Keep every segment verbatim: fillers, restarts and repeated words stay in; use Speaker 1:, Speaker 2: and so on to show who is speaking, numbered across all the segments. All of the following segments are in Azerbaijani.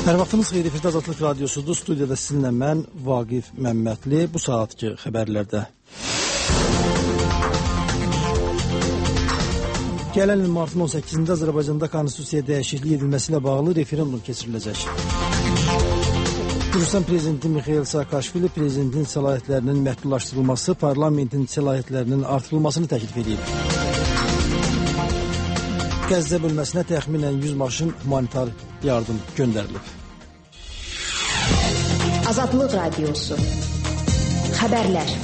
Speaker 1: Hər vaxtınız xeyir, efirdə Azadlıq Radiosudur. Studiyada sizinlə mən, Vaqif Məmmədli. Bu saatki xəbərlərdə. Gələn il martın on səkkizində Azərbaycanda konstitusiya dəyişikliyi edilməsi ilə bağlı referendum keçiriləcək. Gürcüstan prezidenti Mikhail Saakashvili prezidentin səlahiyyətlərinin məhdudlaşdırılması, parlamentin səlahiyyətlərinin artırılmasını təklif edib. Qəzza bölməsinə təxminən yüz maşın humanitar yardım göndərilib.
Speaker 2: Azadlıq Radiosu. Xəbərlər.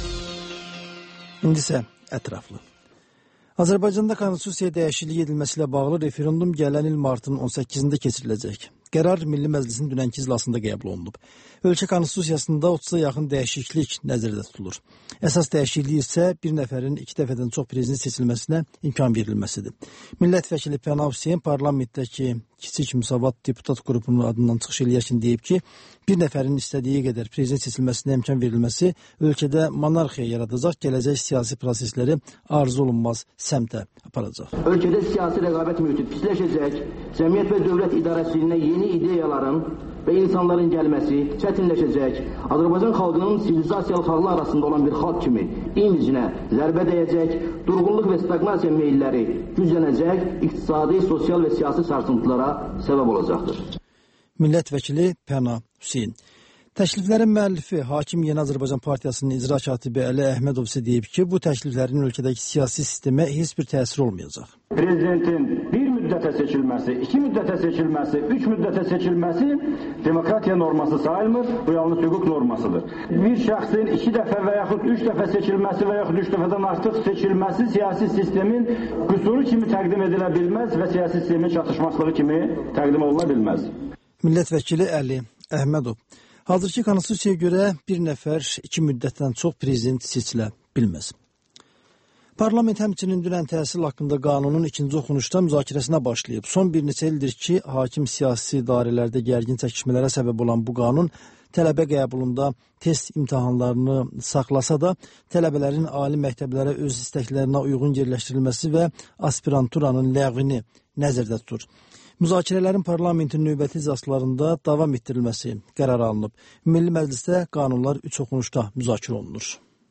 Speaker 1: İndi isə ətraflı. Azərbaycanda konstitusiya dəyişikliyi edilməsi ilə bağlı referendum gələn il martın on səkkizində keçiriləcək. Qərar Milli Məclisin dünənki iclasında qəbul olunub. Ölkə konstitusiyasında otuza yaxın dəyişiklik nəzərdə tutulur. Əsas dəyişiklik isə bir nəfərin iki dəfədən çox prezident seçilməsinə imkan verilməsidir. Millət vəkili Pənah Hüseyn parlamentdəki kiçik müsavat deputat qrupunun adından çıxış eləyərkən deyib ki, bir nəfərin istədiyi qədər prezident seçilməsinə imkan verilməsi ölkədə monarxiya yaradacaq, gələcək siyasi prosesləri arzu olunmaz səmtə aparacaq.
Speaker 3: Ölkədə siyasi rəqabət mühiti pisləşəcək, cəmiyyət və dövlət idarəçiliyinə yeni ideyaların və insanların gəlməsi çətinləşəcək, Azərbaycan xalqının sivilizasiyalı xalqlar arasında olan bir xalq kimi imicinə zərbə dəyəcək, durğunluq və stagnasiya meyilləri güclənəcək, iqtisadi, sosial və siyasi sarsıntılara səbəb olacaqdır.
Speaker 1: Millət vəkili Pənah Hüseyn. Təkliflərin müəllifi Hakim Yeni Azərbaycan Partiyasının icra katibi Əli Əhmədov isə deyib ki, bu təkliflərin ölkədəki siyasi sistemə heç bir təsir olmayacaq.
Speaker 4: Prezidentin bir müddətə seçilməsi, iki müddətə seçilməsi, üç müddətə seçilməsi demokratiya norması sayılmır, bu yalnız hüquq normasıdır. Bir şəxsin iki dəfə və yaxud üç dəfə seçilməsi və yaxud üç dəfədən artıq seçilməsi siyasi sistemin qüsuru kimi təqdim edilə bilməz və siyasi sistemin çatışmazlığı kimi təqdim oluna bilməz.
Speaker 1: Millət vəkili Əli Əhmədov. Hazırki konstitusiyaya görə bir nəfər iki müddətdən çox prezident seçilə bilməz. Parlament həmçinin dünən təhsil haqqında qanunun ikinci oxunuşda müzakirəsinə başlayıb. Son bir neçə ildir ki, hakim siyasi idarələrdə gərgin çəkişmələrə səbəb olan bu qanun tələbə qəbulunda test imtahanlarını saxlasa da, tələbələrin ali məktəblərə öz istəklərinə uyğun yerləşdirilməsi və aspiranturanın ləğvini nəzərdə tutur. Müzakirələrin parlamentin növbəti iclaslarında davam etdirilməsi qərar alınıb. Milli Məclisdə qanunlar üç oxunuşda müzakirə olunur.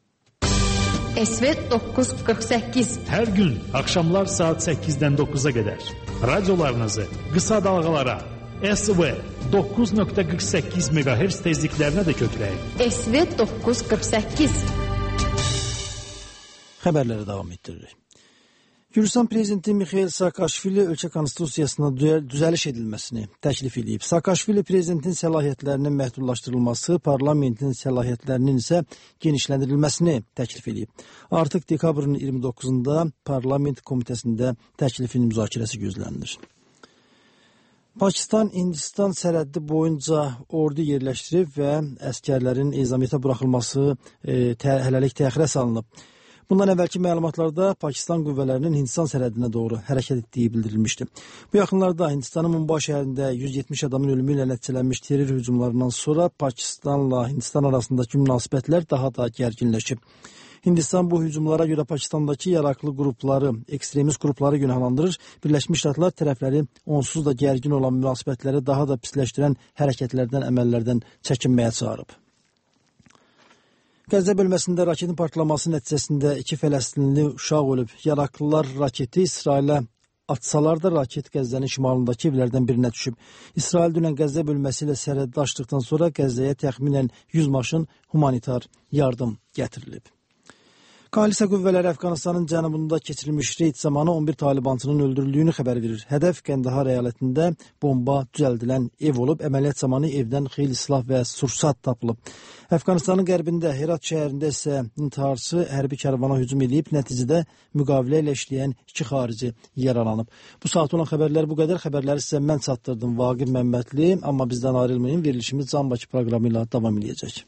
Speaker 2: S V doqquz qırx səkkiz.
Speaker 5: Hər gün axşamlar saat səkkizdən doqquza qədər radiolarınızı qısa dalğalara S V doqquz nöqtə qırx səkkiz meqahertz tezliklərinə də kökləyin.
Speaker 2: S V doqquz qırx səkkiz.
Speaker 1: Xəbərlərə davam etdiririk. Gürcüstan prezidenti Mikhail Saakashvili ölkə konstitusiyasına düzəliş edilməsini təklif edib. Saakashvili prezidentin səlahiyyətlərinin məhdudlaşdırılması, parlamentin səlahiyyətlərinin isə genişləndirilməsini təklif edib. Artıq dekabrın iyirmi doqquzunda parlament komitəsində təklifin müzakirəsi gözlənilir. Pakistan Hindistan sərhəddi boyunca ordu yerləşdirib və əskərlərin ezamiyyətə buraxılması e, tə, hələlik təxirə salınıb. Bundan əvvəlki məlumatlarda Pakistan qüvvələrinin Hindistan sərhədinə doğru hərəkət etdiyi bildirilmişdi. Bu yaxınlarda Hindistanın Mumbai şəhərində yüz yetmiş adamın ölümü ilə nəticələnmiş terror hücumlarından sonra Pakistanla Hindistan arasındakı münasibətlər daha da gərginləşib. Hindistan bu hücumlara görə Pakistandakı yaraqlı qrupları, ekstremist qrupları günahlandırır. Birləşmiş Ştatlar tərəfləri onsuz da gərgin olan münasibətləri daha da pisləşdirən hərəkətlərdən, əməllərdən çəkinməyə çağırıb. Qəzza bölməsində raketin partlaması nəticəsində iki Fələstinli uşaq ölüb. Yaraqlılar raketi İsrailə atsalar da raket Qəzzənin şimalındakı evlərdən birinə düşüb. İsrail dünən Qəzza bölməsi ilə sərhəddə açdıqdan sonra Qəzzəyə təxminən yüz maşın humanitar yardım gətirilib. Koalisiya qüvvələri Əfqanistanın cənubunda keçirilmiş reyd zamanı on bir talibançının öldürüldüyünü xəbər verir. Hədəf Qəndahar əyalətində bomba düzəldilən ev olub, əməliyyat zamanı evdən xeyli silah və sursat tapılıb. Əfqanistanın qərbində Herat şəhərində isə intiharçı hərbi karvana hücum edib, nəticədə müqavilə ilə işləyən iki xarici yaralanıb. Bu saat olan xəbərlər bu qədər. Xəbərləri sizə mən çatdırdım, Vaqif Məmmədli, amma bizdən ayrılmayın, verilişimiz Can Bakı proqramı ilə davam edəcək.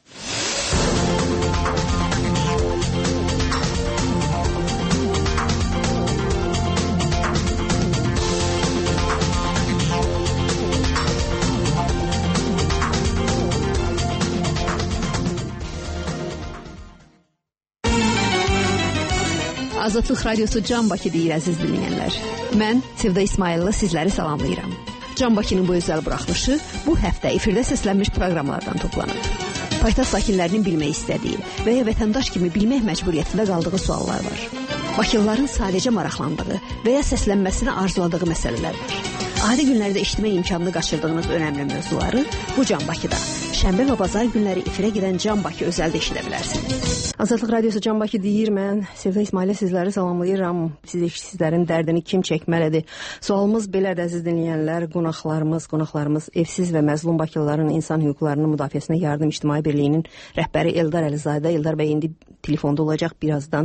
Speaker 2: Azadlıq Radiosu Can Bakı deyir, əziz dinləyənlər. Mən Sevda İsmayıllı sizləri salamlayıram.
Speaker 6: Can Bakının bu özəl buraxılışı bu həftə efirdə səslənmiş proqramlardan toplanır. Paytaxt sakinlərinin bilmək istədiyi və ya vətəndaş kimi bilmək məcburiyyətində qaldığı suallar var. Bakılıların sadəcə maraqlandığı və ya səslənməsini arzuladığı məsələlər var. Adi günlərdə eşitmək imkanını qaçırdığınız önəmli mövzuları bu Can Bakıda şənbə və bazar günləri efirə gedən Can Bakı özəldə eşidə bilərsiniz. Azadlıq Radiosu Can Bakı deyir, mən Sevda İsmailə sizləri salamlayıram. Siz eşitsizlərin dərdini kim çəkməlidir? Sualımız belədir, əziz dinləyənlər, qonaqlarımız, qonaqlarımız evsiz və məzlum bakılıların insan hüquqlarının müdafiəsinə yardım İctimai Birliyinin rəhbəri Eldar Əlizadə. Eldar bəy indi telefonda olacaq birazdan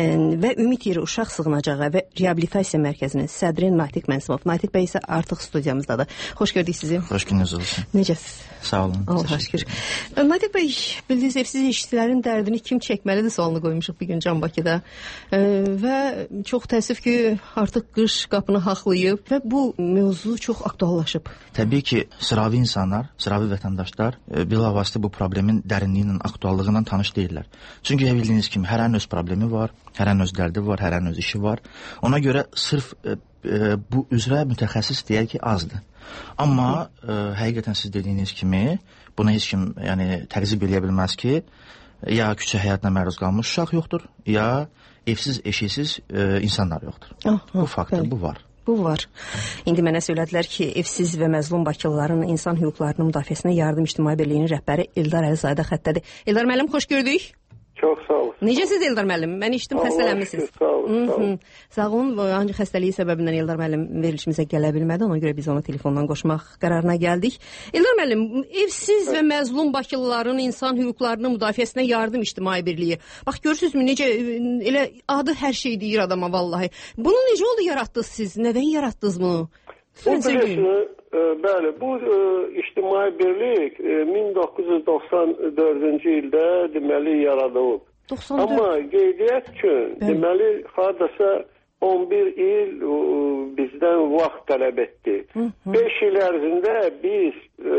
Speaker 6: və Ümid Yeri Uşaq Sığınacağı və Reabilitasiya Mərkəzinin sədri Natiq Mənsimov. Natiq bəy isə artıq studiyamızdadır. Xoş gördük sizi.
Speaker 7: Xoş gününüz olsun.
Speaker 6: Necəsiz?
Speaker 7: Sağ olun.
Speaker 6: Allah şükür. Natiq bəy, bildiniz evsiz işçilərin dərdini kim çəkməlidir sualını qoymuşuq bir gün Can Bakıda. E, və çox təəssüf ki, artıq qış qapını haqlayıb və bu mövzu çox aktuallaşıb.
Speaker 7: Təbii ki, sıravi insanlar, sıravi vətəndaşlar e, bilavasitə bu problemin dərinliyi ilə, aktuallığı ilə tanış deyirlər. Çünki bildiyiniz kimi, hərənin öz problemi var, hərənin öz dərdi var, hərənin öz işi var. Ona görə sırf e, e, bu üzrə mütəxəssis deyək ki, azdır. Amma e, həqiqətən siz dediyiniz kimi, buna heç kim yəni, təqzib eləyə bilməz ki, ya küçə həyatına məruz qalmış uşaq yoxdur, ya evsiz, eşiksiz e, insanlar yoxdur. Ah, bu faktdır, bu var.
Speaker 6: Bu var. İndi mənə söylədilər ki, evsiz və məzlum bakılıların insan hüquqlarının müdafiəsinə yardım İctimai Birliyinin rəhbəri Eldar Əlizadə xəttədir. Eldar müəllim, xoş gördük.
Speaker 8: Çox sağ olun.
Speaker 6: Necəsiz Eldar müəllim? Mən işdim, xəstələnmisiniz.
Speaker 8: Sağ olun, sağ olun.
Speaker 6: Sağ olun. Ancaq xəstəliyi səbəbindən Eldar müəllim verilişimizə gələ bilmədi. Ona görə biz onu telefondan qoşmaq qərarına gəldik. Eldar müəllim, evsiz və məzlum bakılıların insan hüquqlarının müdafiəsinə yardım İctimai Birliyi. Bax, görürsünüzmü, necə elə adı hər şey deyir adama vallahi. Bunu necə oldu yaratdınız siz? Nədən yaratdınız bunu?
Speaker 8: Bu bilirsiniz, e, bəli, bu e, İctimai Birlik e, min doqquz yüz doxsan dördüncü ildə deməli yaradılıb. Amma qeydiyyat üçün bəli. Deməli hardasa on bir il e, bizdən vaxt tələb etdi. beş il ərzində biz e,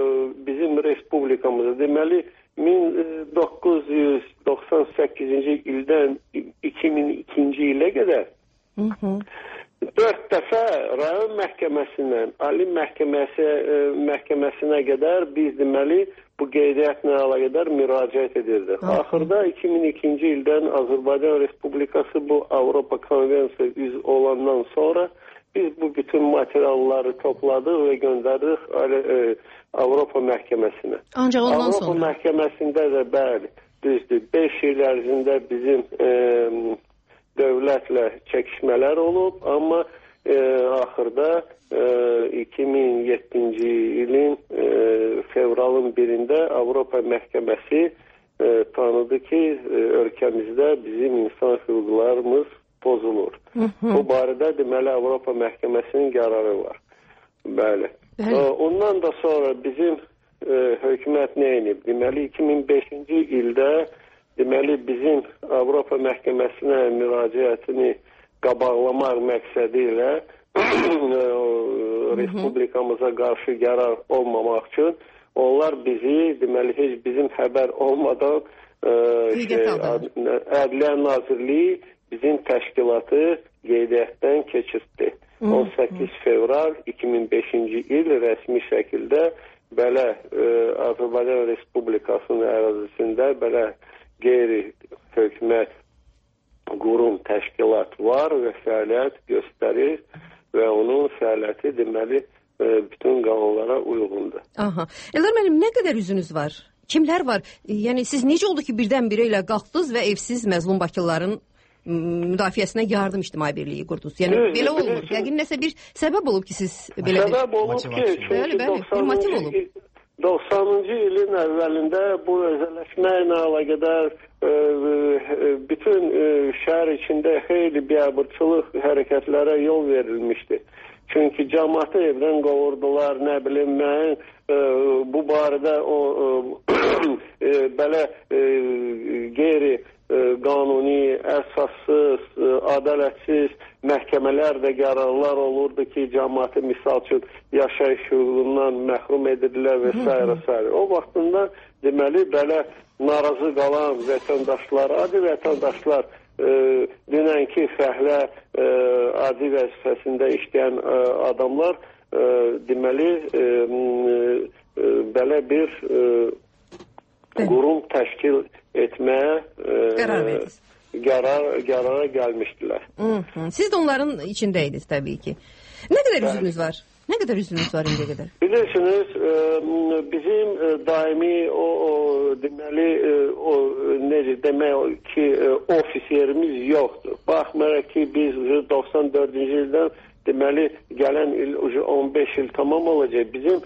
Speaker 8: bizim respublikamızda deməli min doqquz yüz doxsan səkkizinci ildən iki min ikinci ilə qədər Hı -hı. Dörd dəfə rayon məhkəməsindən, Ali məhkəməsi, e, məhkəməsinə qədər biz deməli bu qeydiyyatla əlaqədar müraciət edirdik. Axırda iki min ikinci ildən Azərbaycan Respublikası bu Avropa Konvensiyası üzv olandan sonra biz bu bütün materialları topladıq və göndərdik e, Avropa məhkəməsinə.
Speaker 6: Ancaq ondan
Speaker 8: Avropa
Speaker 6: sonra?
Speaker 8: Avropa məhkəməsində də bəli, düzdür, beş il ərzində bizim e, dövlətlə çəkişmələr olub, amma e, axırda e, iki min yeddinci ilin e, fevralın birində Avropa məhkəməsi e, tanıdı ki, e, ölkəmizdə bizim insan hüquqlarımız pozulur. Hı -hı. Bu barədə deməli Avropa məhkəməsinin qərarı var. Bəli. E, ondan da sonra bizim e, hökumət nə edib? Deməli iki min beşinci ildə deməli, bizim Avropa məhkəməsinə müraciətini qabaqlamaq məqsədi ilə respublikamıza qarşı qərar olmamaq üçün onlar bizi, deməli, heç bizim xəbər olmadan e, şey, Ədliyyə Nazirliyi bizim təşkilatı qeydiyyatdan keçirtdi. on səkkiz fevral iki min beşinci il rəsmi şəkildə belə e, Azərbaycan Respublikasının ərazisində belə qeyri-hökumət qurum təşkilat var və fəaliyyət göstərir və onun fəaliyyəti deməli bütün qanunlara uyğundur.
Speaker 6: Aha. Eldar müəllim, nə qədər üzünüz var? Kimlər var? Yəni siz necə oldu ki, birdən-birə ilə qalxdınız və evsiz məzlum bakılıların müdafiəsinə yardım İctimai Birliyi qurdunuz? Yəni Hı, belə olmur. Yəqin nəsə bir səbəb olub ki, siz belə bir...
Speaker 8: Səbəb olub ki,
Speaker 6: bəli, bəli, formativ olub.
Speaker 8: doxsanıncı ilin əvvəlində bu özəlləşmə ilə əlaqədar e, bütün e, şəhər içində xeyli biabırçılıq hərəkətlərə yol verilmişdi. Çünki cəmaatı evdən qovurdular, nə bilim mən e, bu barədə o e, belə e, qeyri e, qanuni, əsassız, e, ədalətsiz məhkəmələr də qərarlar olurdu ki, cəmaatı misal üçün yaşayış hüququndan məhrum edirlər və s. s. O vaxtında deməli belə narazı qalan vətəndaşlar, adi vətəndaşlar e, dünənki fəhlə e, adi vəzifəsində işləyən e, adamlar e, deməli e, e, belə bir e, qurum təşkil etməyə e,
Speaker 9: qərar verdiniz.
Speaker 8: Qərar, qərara gəlmişdilər.
Speaker 9: Hı -hı. Siz də onların içindəydiniz təbii ki. Nə qədər üzvünüz var? Nə qədər üzvünüz var indiyə qədər?
Speaker 8: Bilirsiniz, e, bizim e, daimi o, o deməli e, o necə demək ki e, ofis yerimiz yoxdur. Baxmayaraq ki biz doxsan dördüncü ildən deməli gələn il on beş il tamam olacaq. Bizim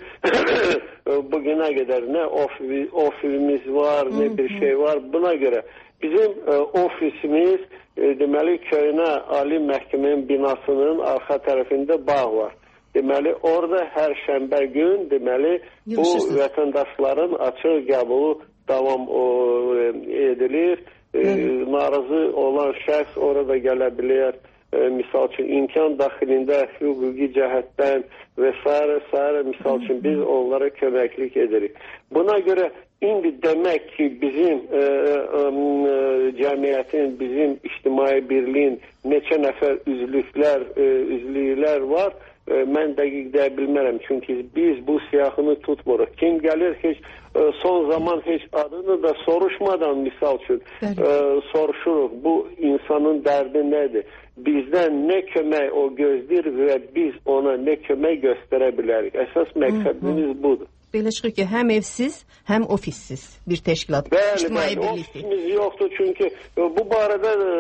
Speaker 8: bugünə qədər nə ofis, ofisimiz var, nə bir şey var. Buna görə bizim e, ofisimiz e, deməli Köhnə Ali Məhkəmənin binasının arxa tərəfində bağ var. Deməli orada hər şənbə gün deməli bu vətəndaşların açıq qəbulu davam o, edilir. E, narazı olan şəxs orada gələ bilər. E, misal üçün imkan daxilində hüquqi cəhətdən və s. s. misal üçün biz onlara köməklik edirik. Buna görə indi demək ki bizim e, e, cəmiyyətin, bizim ictimai birliyin neçə nəfər üzvlüklər, e, üzvlüklər var. Mən dəqiq deyə bilmərəm, çünki biz bu siyahını tutmuruq. Kim gəlir, heç son zaman heç adını da soruşmadan, misal üçün, e, soruşuruq, bu insanın dərdi nədir? Bizdən nə kömək o gözləyir və biz ona nə kömək göstərə bilərik. Əsas məqsədimiz budur.
Speaker 9: Belə çıxır ki, həm evsiz, həm ofissiz bir təşkilat.
Speaker 8: Bəli, bəli, ofisimiz yoxdur, çünki bu barədə e,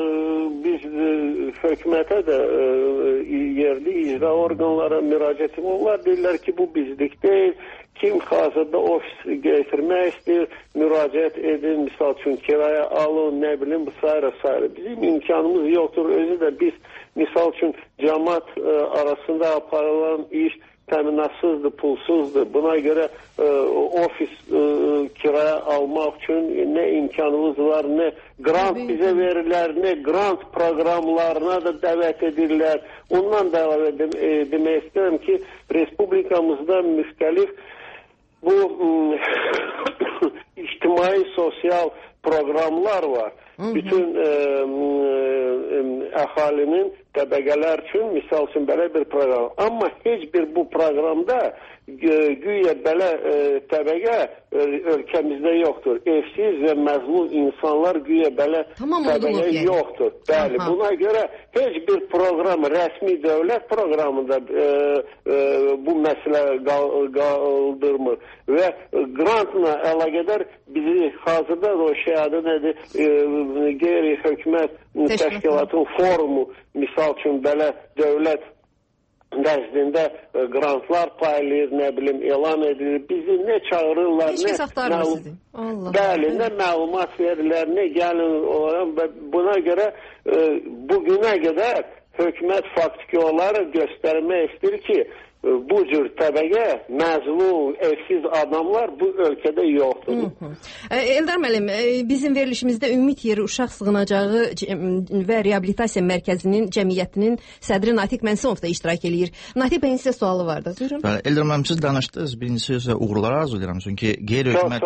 Speaker 8: biz e, hökumətə də e, yerli icra orqanlara müraciətim onlar deyirlər ki, bu bizlik deyil. Kim hazırda ofis getirmək istəyir, müraciət edin, misal üçün kiraya alın, nə bilim, bu sayra sayra. Bizim imkanımız yoxdur, özü də biz, misal üçün, cəmaat e, arasında aparılan iş təminatsızdır, pulsuzdur. Buna görə e, ofis e, kiraya almaq üçün nə imkanımız var, nə grant bizə verirlər, nə grant proqramlarına da dəvət edirlər. Ondan da əlavə e, demək istəyirəm ki, Respublikamızda müxtəlif bu ictimai sosial proqramlar var. Hı -hı. Bütün e, e, əhalinin təbəqələr üçün misal üçün belə bir proqram. Amma heç bir bu proqramda güya belə e, təbəqə e, ölkəmizdə yoxdur. Evsiz və məzlum insanlar güya belə tamam təbəqə yəni. yoxdur. Bəli, aha. Buna görə heç bir proqram, rəsmi dövlət proqramında e, e, bu məsələ qaldırmır. Və grantla əlaqədar bizi hazırda o şey adı nədir? E, qeyri-hökumət təşkilatın forumu, misal üçün belə dövlət nəzdində grantlar paylayır, nə bilim, elan edilir. Bizi nə çağırırlar,
Speaker 9: heç kəs axtarmır sizi.
Speaker 8: Bəli, nə məlumat verirlər, nə gəlin olarak. Buna görə e, bugünə qədər hökumət faktiki olaraq göstərmək istəyir ki, bu cür təbəqə, məzlum, evsiz adamlar bu ölkədə yoxdur. Hı
Speaker 9: -hı. Eldar müəllim, bizim verilişimizdə Ümid Yeri Uşaq Sığınacağı və Reabilitasiya Mərkəzinin cəmiyyətinin sədri Natiq Mənsimov da iştirak eləyir. Natiq bəyin sizə sualı vardı. Buyurun.
Speaker 7: Bəli, Eldar müəllim, siz danışdınız. Birincisi sizə uğurlar arzulayıram. Çünki qeyri-hökumət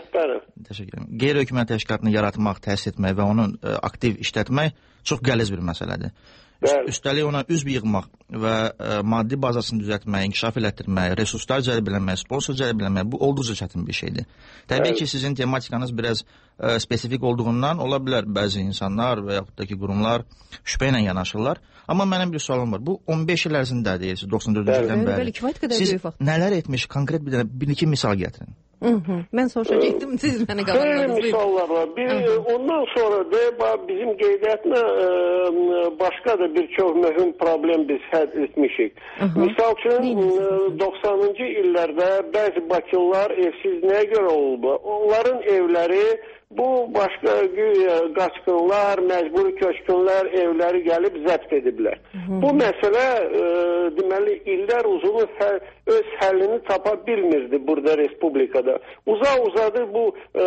Speaker 7: qeyri-hökumət təşkilatını yaratmaq, təsis etmək və onu aktiv işlətmək çox qəliz bir məsələdir. Bəli. Üstəlik ona üzv yığmaq və ə, maddi bazasını düzəltmək, inkişaf elətdirmək, resurslar cəlb eləmək, sponsor cəlb eləmək bu olduqca çətin bir şeydir. Təbii Bəli. ki, sizin tematikanız biraz ə, spesifik olduğundan ola bilər bəzi insanlar və yaxud da ki, qurumlar şübhə ilə yanaşırlar. Amma mənim bir sualım var. Bu on beş il ərzində deyirsiniz, doxsan dördüncü ildən bəri. Siz nələr etmiş, konkret bir, bir iki misal gətirin.
Speaker 9: Hı -hı. Mən soruşacaktım, siz mənə qabaqladınız.
Speaker 8: Böyle misallar var. Bir, ondan sonra da bizim qeydiyyatına e, başqa da bir çox mühüm problem biz həll etmişik. Hı -hı. Misal üçün doxsanıncı illərdə bəzi bakılılar evsiz nəyə görə oldu? Onların evləri bu başqa qaçqınlar, məcburi köçkünlər evləri gəlib zəbt ediblər. Hı. Bu məsələ e, deməli illər uzunu hə, öz həllini tapa bilmirdi burada Respublikada. Uza-uzadı bu e, e,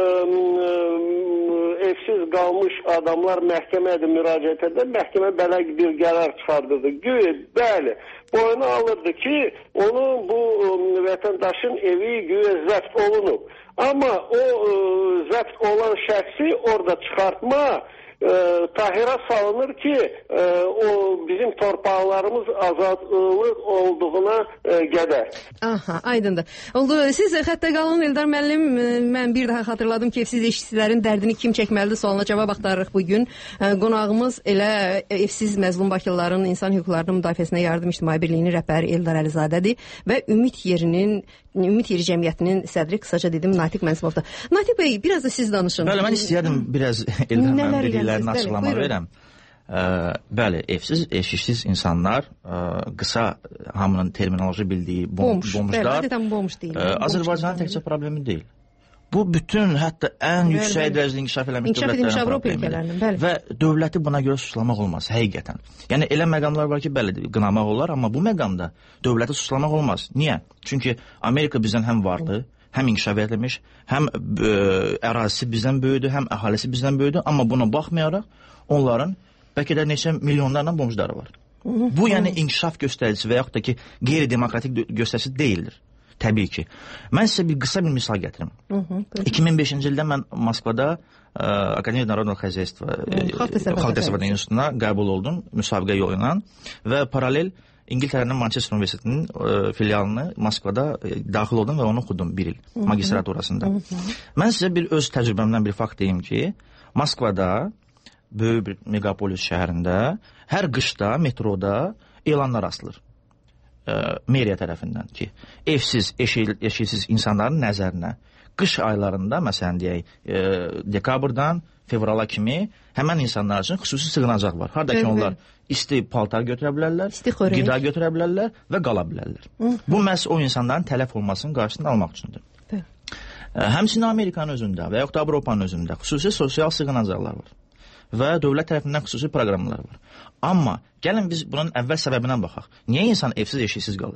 Speaker 8: evsiz qalmış adamlar məhkəmədə müraciət edir. Məhkəmə belə bir qərar çıxardırdı. Güya, bəli, boyuna alırdı ki, onun bu e, vətəndaşın evi güya zəbt olunub. Amma o e, zəbt olan şəxsi orada çıxartma e, tahira salınır ki e, o bizim torpaqlarımız azadlıq olduğuna e, qədər.
Speaker 9: Aha, aydındır. Oldu. Siz xəttə qalın Eldar müəllim. Mən bir daha xatırladım ki, evsiz eşitçilərin dərdini kim çəkməlidir sualına cavab axtarırıq bu gün. Qonağımız elə evsiz məzlum bakılıların insan hüquqlarının müdafiəsinə yardım ictimai birliyinin rəhbəri Eldar Əlizadədir və Ümid Yerinin Ümid Yeri Cəmiyyətinin sədri, qısaca dedim, Natiq Mənsimovdur. Natiq bəy, biraz da siz danışın.
Speaker 7: Bəli, mən istəyərdim biraz Eldar müəllim dediklərini açıqlama verəm. Ə, bəli, evsiz, eşiksiz insanlar, ə, qısa hamının terminoloji bildiyi bom, bomş, bomuşlar,
Speaker 9: bəli,
Speaker 7: ə, Azərbaycanın təkcə problemi deyil. Bu bütün hətta ən bəli, yüksək bəli. dərəcədə inkişaf eləmiş dövlətlərin problemidir. Və dövləti buna görə suçlamaq olmaz, həqiqətən. Yəni elə məqamlar var ki, bəli, qınamaq olar, amma bu məqamda dövləti suçlamaq olmaz. Niyə? Çünki Amerika bizdən həm varlı, həm inkişaf etmiş, həm ə, ərazisi bizdən böyüdür, həm əhalisi bizdən böyüdür, amma buna baxmayaraq onların bəlkə də neçə milyonlarla bomjları var. Bu, yəni inkişaf göstəricisi və yaxud da ki, qeyri-demokratik göstəricisi deyildir. Təbii ki. Mən sizə bir qısa bir misal gətirim. iki min beşinci ildə mən Moskvada ə, Akademiya Narodного Xəzəystva Xalq Təsərrüfatı İnstitutuna qəbul oldum, müsabiqə yolu ilə və paralel İngiltərənin Manchester Universitetinin ə, filialını Moskvada ə, daxil oldum və onu oxudum bir il magistraturasında. Mən sizə bir öz təcrübəmdən bir fakt deyim ki, Moskvada, böyük bir megapolis şəhərində hər qışda metroda elanlar asılır. Ə, meriya tərəfindən ki, evsiz, eşil, eşilsiz insanların nəzərinə qış aylarında, məsələn deyək, ə, dekabrdan fevrala kimi həmən insanlar üçün xüsusi sığınacaq var. Harada ki, onlar isti paltar götürə bilərlər, qida götürə bilərlər və qala bilərlər. Hı -hı. Bu məhz o insanların tələf olmasının qarşısını almaq üçündür. Ə, həmçinin Amerikanın özündə və yaxud da Avropanın özündə xüsusi sosial sığınacaqlar var və dövlət tərəfindən xüsusi proqramlar var. Amma gəlin biz bunun əvvəl səbəbinə baxaq. Niyə insan evsiz, eşiksiz qalır?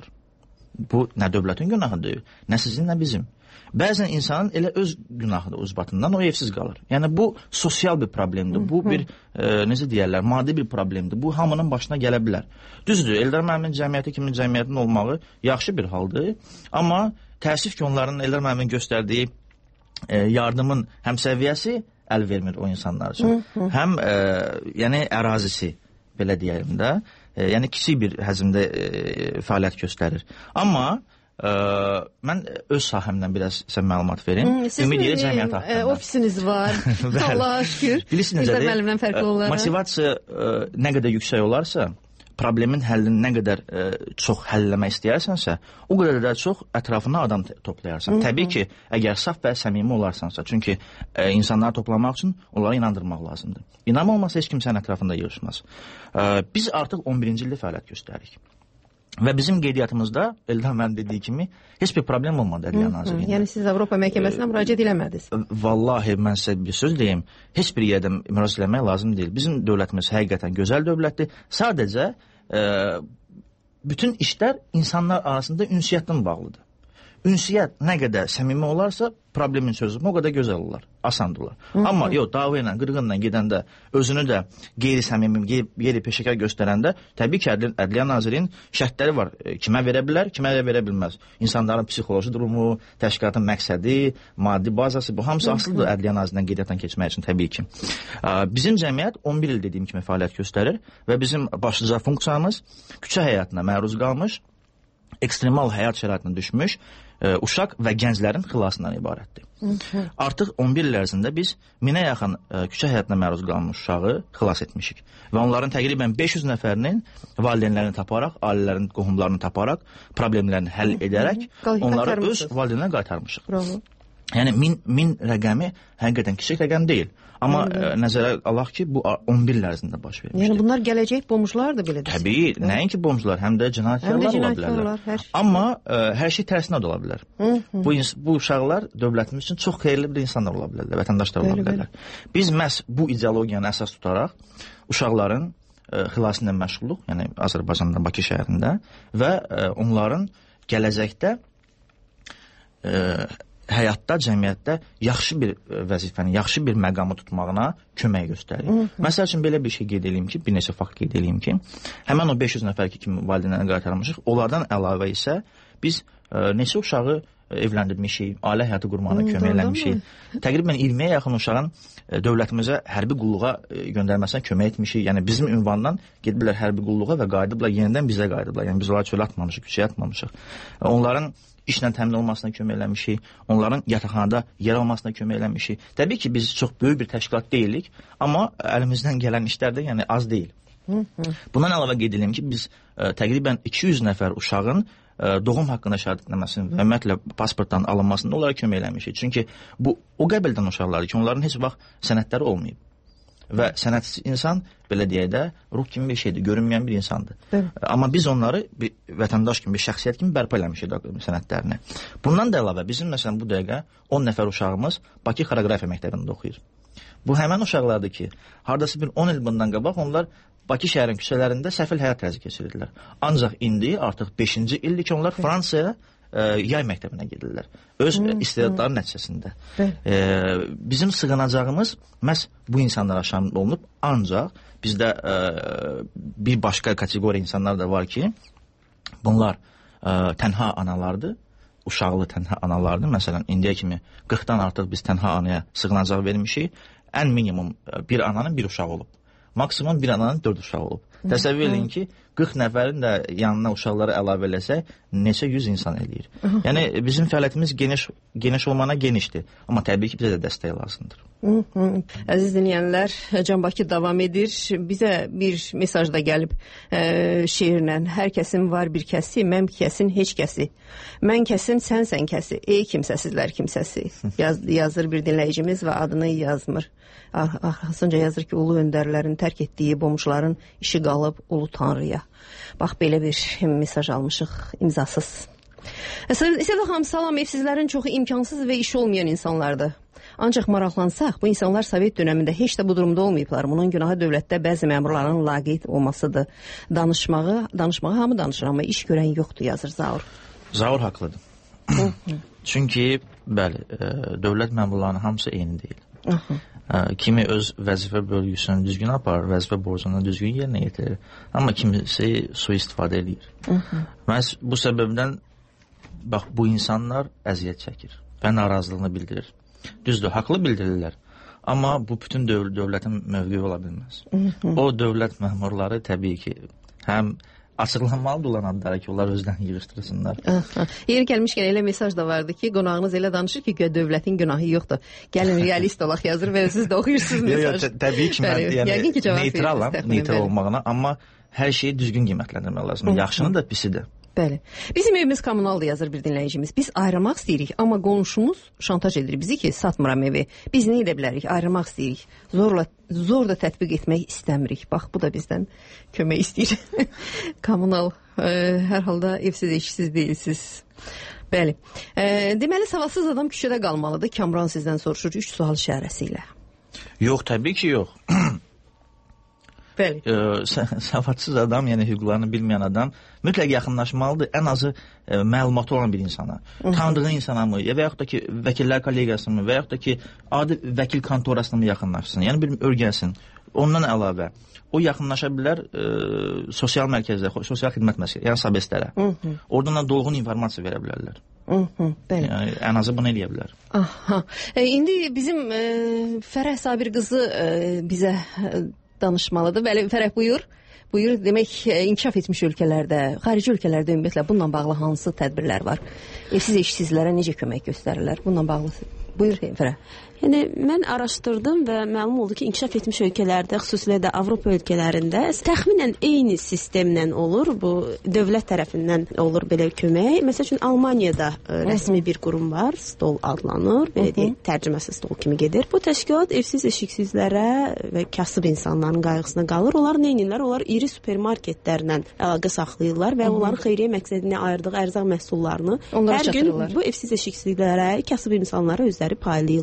Speaker 7: Bu nə dövlətin günahıdır, nə sizin, nə bizim. Bəzən insanın elə öz günahıdır, uzbatından o evsiz qalır. Yəni bu sosial bir problemdir, bu bir, e, necə deyərlər, maddi bir problemdir. Bu hamının başına gələ bilər. Düzdür, Eldar müəllimin cəmiyyəti kimi cəmiyyətin olmağı yaxşı bir haldır. Amma təəssüf ki, onların Eldar müəllimin göstərdiyi e, yardımın həm səviyyəsi əl vermir o insanlar üçün. Hı -hı. Həm e, yəni ərazisi, belə deyəlim də, e, yəni kiçik bir həzmdə e, fəaliyyət göstərir. Amma e, mən öz sahəmdən biraz sizə məlumat verim. Ümid Yeri Cəmiyyəti haqqında.
Speaker 9: Ofisiniz var, Allaha şükür.
Speaker 7: Bilirsiniz necədir? Motivasiya e, nə qədər yüksək olarsa, problemin həllini nə qədər e, çox həlləmək istəyirsənsə, o qədər də çox ətrafına adam toplayarsan. Hı -hı. Təbii ki, əgər saf və səmimi olarsansa, çünki e, insanları toplamaq üçün onları inandırmaq lazımdır. İnam olmasa heç kim sənin ətrafında yığışmaz. E, biz artıq on birinci ildə fəaliyyət göstəririk. Və bizim qeydiyyatımızda, Eldar müəllim dediyi kimi, heç bir problem olmadı Ədliyyə Nazirliyində.
Speaker 9: Yəni siz Avropa məhkəməsinə müraciət eləmədiniz?
Speaker 7: Vallahi mən sizə bir söz deyim, heç bir yerdə müraciət eləmək lazım deyil. Bizim dövlətimiz həqiqətən gözəl dövlətdir. Sadəcə e, bütün işlər insanlar arasında ünsiyyətlə bağlıdır. Ünsiyyət nə qədər səmimi olarsa, problemin çözümü o qədər gözəl olar, asandır olar. Hı -hı. Amma yox, dava ilə, qırğınla gedəndə, özünü də qeyri-səmimi, qeyri-peşəkar göstərəndə, təbii ki, Ədliyyə Nazirinin şərtləri var. Kimə verə bilər, kimə də verə bilməz. İnsanların psixoloji durumu, təşkilatın məqsədi, maddi bazası, bu hamısı asılıdır Ədliyyə Nazirindən qeydiyyatdan keçmək üçün, təbii ki. Bizim cəmiyyət on bir il dediyim kimi fəaliyyət göstərir və bizim başlıca funksiyamız küçə həyatına məruz qalmış, ekstremal həyat şəraitinə düşmüş, Ə, uşaq və gənclərin xilasından ibarətdir. Hı -hı. Artıq on bir il ərzində biz minə yaxın ə, küçə həyatına məruz qalmış uşağı xilas etmişik. Və onların təqribən beş yüz nəfərinin valideynlərini taparaq, ailələrin qohumlarını taparaq, problemlərini həll edərək, hı -hı. onları öz valideynlərinə qaytarmışıq. Bravo. Yəni min, min rəqəmi həqiqətən kiçik rəqəm deyil. Amma ə, nəzərə alaq ki, bu on bir il ərzində baş vermişdir.
Speaker 9: Yəni bunlar gələcək bomjlardır belə desin.
Speaker 7: Təbii, nəinki bomjlar, həm də cinayətkarlar ola bilərlər. Hər şey. Amma ə, hər şey tərsinə də ola bilər. Hı -hı. Bu, bu uşaqlar dövlətimiz üçün çox xeyirli bir insanlar ola bilərlər, vətəndaşlar ola bilərlər. Biz məhz bu ideologiyanı əsas tutaraq uşaqların ə, xilası ilə məşğuluq, yəni Azərbaycanda, Bakı şəhərində və ə, onların gələcəkdə ə, həyatda, cəmiyyətdə yaxşı bir vəzifəni, yaxşı bir məqamı tutmağına kömək göstərir. Hı -hı. Məsəl üçün belə bir şey qeyd edeyim ki, bir neçə fakt qeyd edeyim ki, həmən o beş yüz nəfər ki, kimi valideynlərini qaytarmışıq, onlardan əlavə isə biz ə, neçə uşağı evləndirmişik, ailə həyatı qurmağına kömək eləmişik. Təqribən iyirmiyə yaxın uşağın dövlətimizə hərbi qulluğa göndərməsinə kömək etmişik. Yəni bizim ünvandan gediblər hərbi qulluğa və qayıdıblar, yenidən bizə qayıdıblar. Yəni biz onları çölə atmamışıq, küçəyə atmamışıq. Onların işlə təmin olmasına kömək eləmişik, onların yataqxanada yer almasına kömək eləmişik. Təbii ki, biz çox böyük bir təşkilat deyilik, amma əlimizdən gələn işlər də yəni az deyil. Bundan əlavə qeyd edeyim ki, biz ə, təqribən iki yüz nəfər uşağın ə, doğum haqqında şəhadətlənməsinin və ümumiyyətlə pasportdan alınmasında onlara kömək eləmişik. Çünki bu o qəbildən uşaqlardır ki, onların heç vaxt sənədləri olmayıb. Və sənədsiz insan, belə deyək də, ruh kimi bir şeydir, görünməyən bir insandır. Evet. Amma biz onları bir vətəndaş kimi, bir şəxsiyyət kimi bərpa eləmişik sənədlərini. Bundan da əlavə, bizim məsələn bu dəqiqə on nəfər uşağımız Bakı Xoreografiya məktəbində oxuyur. Bu həmən uşaqlardır ki, hardası bir on il bundan qabaq onlar Bakı şəhərin küçələrində səfil həyat tərzi keçirirdilər. Ancaq indi artıq beşinci ildir ki, onlar Fransaya ə, yay məktəbinə gedirlər. Öz hmm, istedadları hmm. nəticəsində. E, bizim sığınacağımız məhz bu insanlara şamil olunub, ancaq bizdə e, bir başqa kateqoriya insanlar da var ki, bunlar e, tənha analardır, uşaqlı tənha analardır. Məsələn, indiyə kimi qırxdan artıq biz tənha anaya sığınacaq vermişik. Ən minimum bir ananın bir uşağı olub. Maksimum bir ananın dörd uşağı olub. Təsəvvür edin ki, qırx nəfərin də yanına uşaqları əlavə eləsək, neçə yüz insan eləyir. Yəni, bizim fəaliyyətimiz geniş, geniş olmana genişdir. Amma təbii ki, bizə də dəstək lazımdır.
Speaker 9: Əziz dinləyənlər, Can Bakı davam edir. Bizə bir mesaj da gəlib e, şeirlə. Hər kəsin var bir kəsi, mən kəsin heç kəsi. Mən kəsim, sənsən kəsi. Ey kimsəsizlər kimsəsi. Yaz, yazır bir dinləyicimiz və adını yazmır. Arxasınca yazır ki, ulu öndərlərin tərk etdiyi bomuşların işi qalıb ulu tanrıya. Bax, belə bir mesaj almışıq, imzasız. Sevda xanım, salam, evsizlərin çoxu imkansız və işi olmayan insanlardır. Ancaq maraqlansaq, bu insanlar Sovet dönəmində heç də bu durumda olmayıblar. Bunun günahı dövlətdə bəzi məmurların laqeyd olmasıdır. Danışmağı, danışmağı hamı danışır, amma iş görən yoxdur, yazır Zaur.
Speaker 7: Zaur haqlıdır. Çünki, bəli, dövlət məmurlarının hamısı eyni deyil. Kimi öz vəzifə bölgüsünü düzgün aparır, vəzifə borcunu düzgün yerinə yetirir. Amma kimisi sui-istifadə edir. Məhz bu səbəbdən bax, bu insanlar əziyyət çəkir və narazılığını bildirir. Düzdür, haqlı bildirirlər. Amma bu bütün döv dövlətin mövqeyi ola bilməz. O dövlət məmurları təbii ki, həm açıqlanmalıdır olan adları ki, onlar özlərini yığışdırsınlar.
Speaker 9: Yeri gəlmişkən elə mesaj da vardı ki, qonağınız elə danışır ki, dövlətin günahı yoxdur. Gəlin realist olaq yazır və siz də oxuyursunuz mesaj.
Speaker 7: Təbii ki, mən yəni, neytralam, neytral olmağına, amma hər şeyi düzgün qiymətləndirmək lazım. Yaxşını da, pisi də.
Speaker 9: Bəli. Bizim evimiz kommunaldır, yazır bir dinləyicimiz. Biz ayrılmaq istəyirik, amma qonşumuz şantaj edir bizi ki, satmıram evi. Biz nə edə bilərik? Ayrılmaq istəyirik. Zorla, zor da tətbiq etmək istəmirik. Bax, bu da bizdən kömək istəyir. Kommunal, e, hər halda evsiz, eşsiz deyilsiz. Bəli. E, deməli, savadsız adam küçədə qalmalıdır. Kamran sizdən soruşur, üç sual işarəsi ilə.
Speaker 7: Yox, təbii ki, yox.
Speaker 9: Bəli.
Speaker 7: E, savadsız adam, yəni hüquqlarını bilməyən adam mütləq yaxınlaşmalıdır, ən azı e, məlumatı olan bir insana. Tanıdığı insana mı, ya və yaxud da ki, vəkillər kollegiyası mı, və yaxud da ki, adi vəkil kontorasına mı yaxınlaşsın, yəni bir örgənsin. Ondan əlavə, o yaxınlaşa bilər e, sosial mərkəzdə, sosial xidmət mərkəzdə, yəni sabestlərə. Oradan da dolğun informasiya verə bilərlər.
Speaker 9: Hı -hı, bəli.
Speaker 7: Yəni, ən azı bunu eləyə bilər.
Speaker 9: Aha. E, indi bizim e, Fərəh Sabir qızı e, bizə e, danışmalıdır. Bəli, Fərəh, buyur. Buyur, demək, inkişaf etmiş ölkələrdə, xarici ölkələrdə ümumiyyətlə bununla bağlı hansı tədbirlər var? Evsiz, eşsizlərə necə kömək göstərirlər? Bununla bağlı. Buyur, Fərəh.
Speaker 10: Yəni, mən araşdırdım və məlum oldu ki, inkişaf etmiş ölkələrdə, xüsusilə də Avropa ölkələrində təxminən eyni sistemlə olur. Bu, dövlət tərəfindən olur belə kömək. Məsəl üçün, Almaniyada ə, rəsmi bir qurum var, stol adlanır, belə deyək, tərcüməsi stol kimi gedir. Bu təşkilat evsiz, eşiksizlərə və kasıb insanların qayğısına qalır. Onlar nə edirlər? Onlar iri supermarketlərlə əlaqə saxlayırlar və onların xeyriyyə məqsədinə ayırdığı ərzaq məhsullarını
Speaker 9: onlara
Speaker 10: hər gün bu evsiz, eşiksizlərə, kasıb insanlara özləri paylayırlar və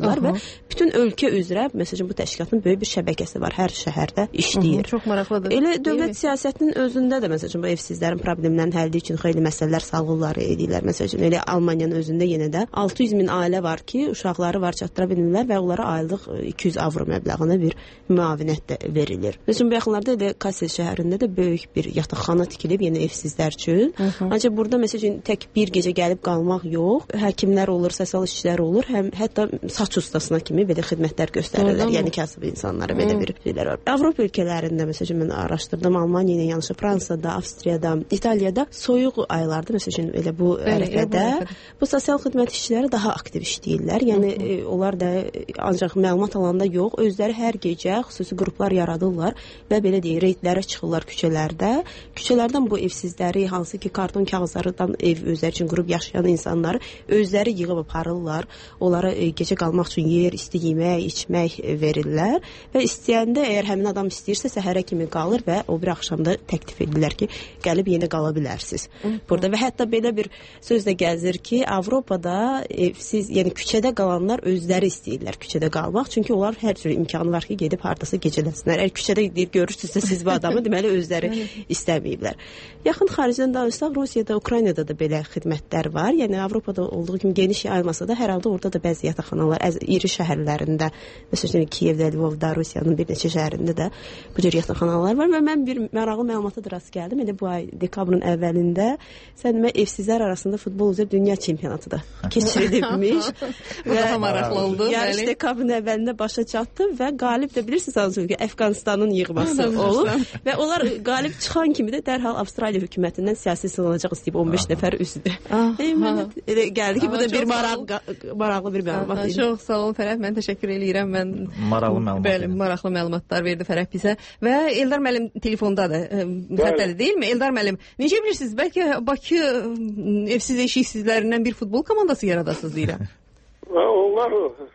Speaker 10: bütün ölkə üzrə məsələn bu təşkilatın böyük bir şəbəkəsi var. Hər şəhərdə işləyir.
Speaker 9: Hı -hı, çox maraqlıdır.
Speaker 10: Elə dövlət siyasətinin özündə də məsələn bu evsizlərin problemlərini həll üçün xeyli məsələlər salğılar edirlər. Məsələn elə Almaniyanın özündə yenə də altı yüz min ailə var ki, uşaqları var çatdıra bilmirlər və onlara aylıq iki yüz avro məbləğində bir müavinət də verilir. Məsələn bu yaxınlarda elə Kassel şəhərində də böyük bir yataqxana tikilib yenə evsizlər üçün. Ancaq burada məsələn tək bir gecə gəlib qalmaq yox, həkimlər olur, sosial işçilər olur, həm hətta saç ustasına kimi belə xidmətlər göstərirlər. Yəni kasıb insanlara belə bir şeylər var. Avropa ölkələrində məsələn mən araşdırdım, Almaniya ilə yanaşı Fransada, Avstriyada, İtaliyada soyuq aylarda məsələn elə bu ərəfədə bu sosial xidmət işçiləri daha aktiv işləyirlər. Yəni e, onlar da ancaq məlumat alanda yox, özləri hər gecə xüsusi qruplar yaradırlar və belə deyək, reydlərə çıxırlar küçələrdə. Küçələrdən bu evsizləri, hansı ki karton kağızlardan ev özləri üçün qurub yaşayan insanları özləri yığıb aparırlar. Onlara e, gecə qalmaq üçün yer, isti yemək, içmək e, verirlər və istəyəndə əgər həmin adam istəyirsə səhərə kimi qalır və o bir axşamda təklif edirlər ki, gəlib yenə qala bilərsiniz burada. Və hətta belə bir söz də gəzir ki, Avropada evsiz, yəni küçədə qalanlar özləri istəyirlər küçədə qalmaq. Çünki onlar hər cür imkanı var ki, gedib hardasa gecələsinlər. Əgər küçədə görürsünüzsə siz bu adamı, deməli özləri istəməyiblər. Yaxın xaricdən danışsaq, Rusiyada, Ukraynada da belə xidmətlər var. Yəni Avropada olduğu kimi geniş yayılmasa da hər halda orada da bəzi yataqxanalar, iri şəhərlərində, məsələn Kiyevdə, Lvovda, Rusiyanın bir neçə şəhərində də bu cür yataqxanalar var və mən bir maraqlı məlumata da rast gəldim. Elə bu ay dekabrın əvvəlində sən demə evsizlər arasında futbol üzrə dünya çempionatı da keçirilmiş.
Speaker 9: Və maraqlı oldu.
Speaker 10: Yarış dekabrın əvvəlində başa çatdı və qalib də bilirsiniz hansı ölkə Əfqanistanın yığması olub və onlar qalib çıxan kimi də dərhal Avstraliya hökumətindən siyasi sığınacaq istəyib on beş nəfər üzdü. Elə gəldi ki, bu da bir maraqlı bir məlumat idi.
Speaker 9: Çox sağ olun Fərəh, mən təşəkkür edirəm. Mən
Speaker 7: maraqlı məlumat.
Speaker 9: Bəli, maraqlı məlumatlar verdi Fərəh bizə və Eldar müəllim telefondadır. Xəttədir, deyil mi? Eldar müəllim, necə bilirsiniz? Bəlkə Bakı evsiz eşiksizlərindən bir futbol komandası yaradasınız deyirəm.
Speaker 8: Onlar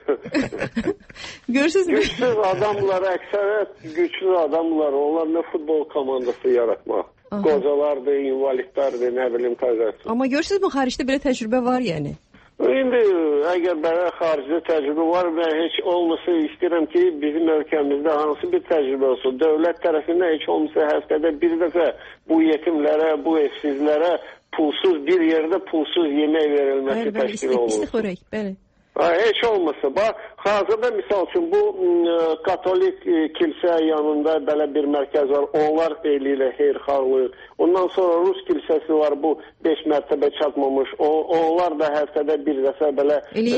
Speaker 9: görürsünüzmü?
Speaker 8: Güçsüz adamlar, əksərət güçlü adamlar, onlar nə futbol komandası yaratmaq. Qocalardır, invalidlərdir, nə bilim təzəsi.
Speaker 9: Amma görürsünüzmü, xaricdə belə təcrübə var yəni?
Speaker 8: İndi əgər belə xaricdə təcrübə var və heç olmasa istəyirəm ki, bizim ölkəmizdə hansı bir təcrübə olsun. Dövlət tərəfindən heç olmasa həftədə bir dəfə bu yetimlərə, bu evsizlərə pulsuz bir yerdə pulsuz yemək verilməsi təşkil olunur.
Speaker 9: İsti xörək, bəli.
Speaker 8: Heç olmasa, bax, hazırda misal üçün bu Katolik kilsə yanında belə bir mərkəz var, onlar eləyirlər xeyirxahlıq. Ondan sonra Rus kilsəsi var, bu beş mərtəbə çatmamış, onlar da həftədə bir dəfə belə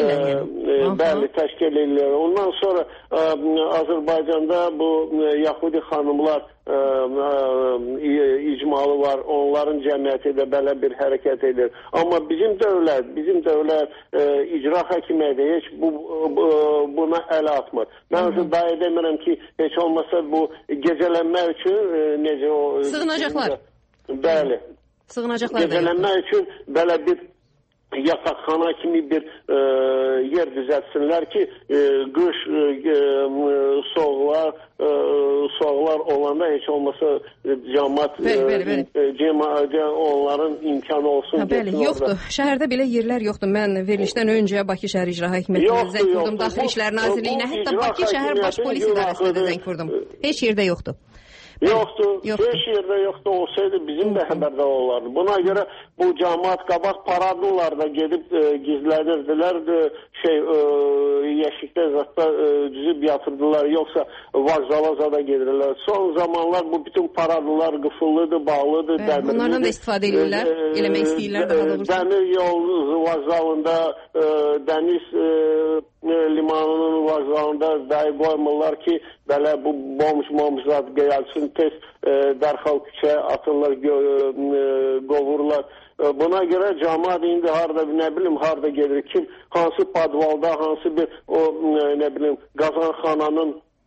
Speaker 8: bəli, təşkil edirlər. Ondan sonra Azərbaycanda bu Yahudi xanımlar icmalı var, onların cəmiyyəti də belə bir hərəkət edir. Amma bizim dövlət, bizim dövlət icra hakimiyyəti heç bu, bu, buna ələ atmır. Mən özü dayə demirəm ki, heç olmasa bu gecələnmək üçün necə o...
Speaker 9: Sığınacaqlar.
Speaker 8: Bəli.
Speaker 9: Sığınacaqlar da
Speaker 8: gecələnmək üçün belə bir yataqxana kimi bir e, yer düzəltsinlər ki, e, qış e, soğuqlar e, soğuqlar olanda heç olmasa cəmaət e, onların imkanı olsun.
Speaker 9: Ha, bəli, yoxdur. Orada. Şəhərdə belə yerlər yoxdur. Mən verilişdən öncə Bakı şəhər icra hakimiyyətinə zəng vurdum, Daxili İşlər Nazirliyinə, hətta Bakı şəhər baş polis idarəsinə də zəng vurdum. Heç yerdə yoxdur.
Speaker 8: Yoxdur, heç yerdə yoxdur, olsaydı bizim də xəbərdə olardı. Buna görə bu cəmaət qabaq paradırlarda gedib e, gizlənirdilər, e, şey, e, yeşikdə zətdə e, düzüb yatırdılar, yoxsa vağzala zada gedirlər. Son zamanlar bu bütün paradırlar qıfıllıdır, bağlıdır,
Speaker 9: Hə,
Speaker 8: dəmirlidir.
Speaker 9: Onlardan da istifadə edirlər, e, eləmək istəyirlər daha doğrusu.
Speaker 8: Dəmir yol vağzalında, e, dəniz e, limanının vağzalında dahi qoymurlar ki, belə bu bomş-momş zad gəlsin, tez e, dərxal küçəyə atırlar, e, qovurlar. E, buna görə cəmaət indi harada, nə bilim, harada gedir, kim, hansı padvalda, hansı bir, o, nə bilim, qazanxananın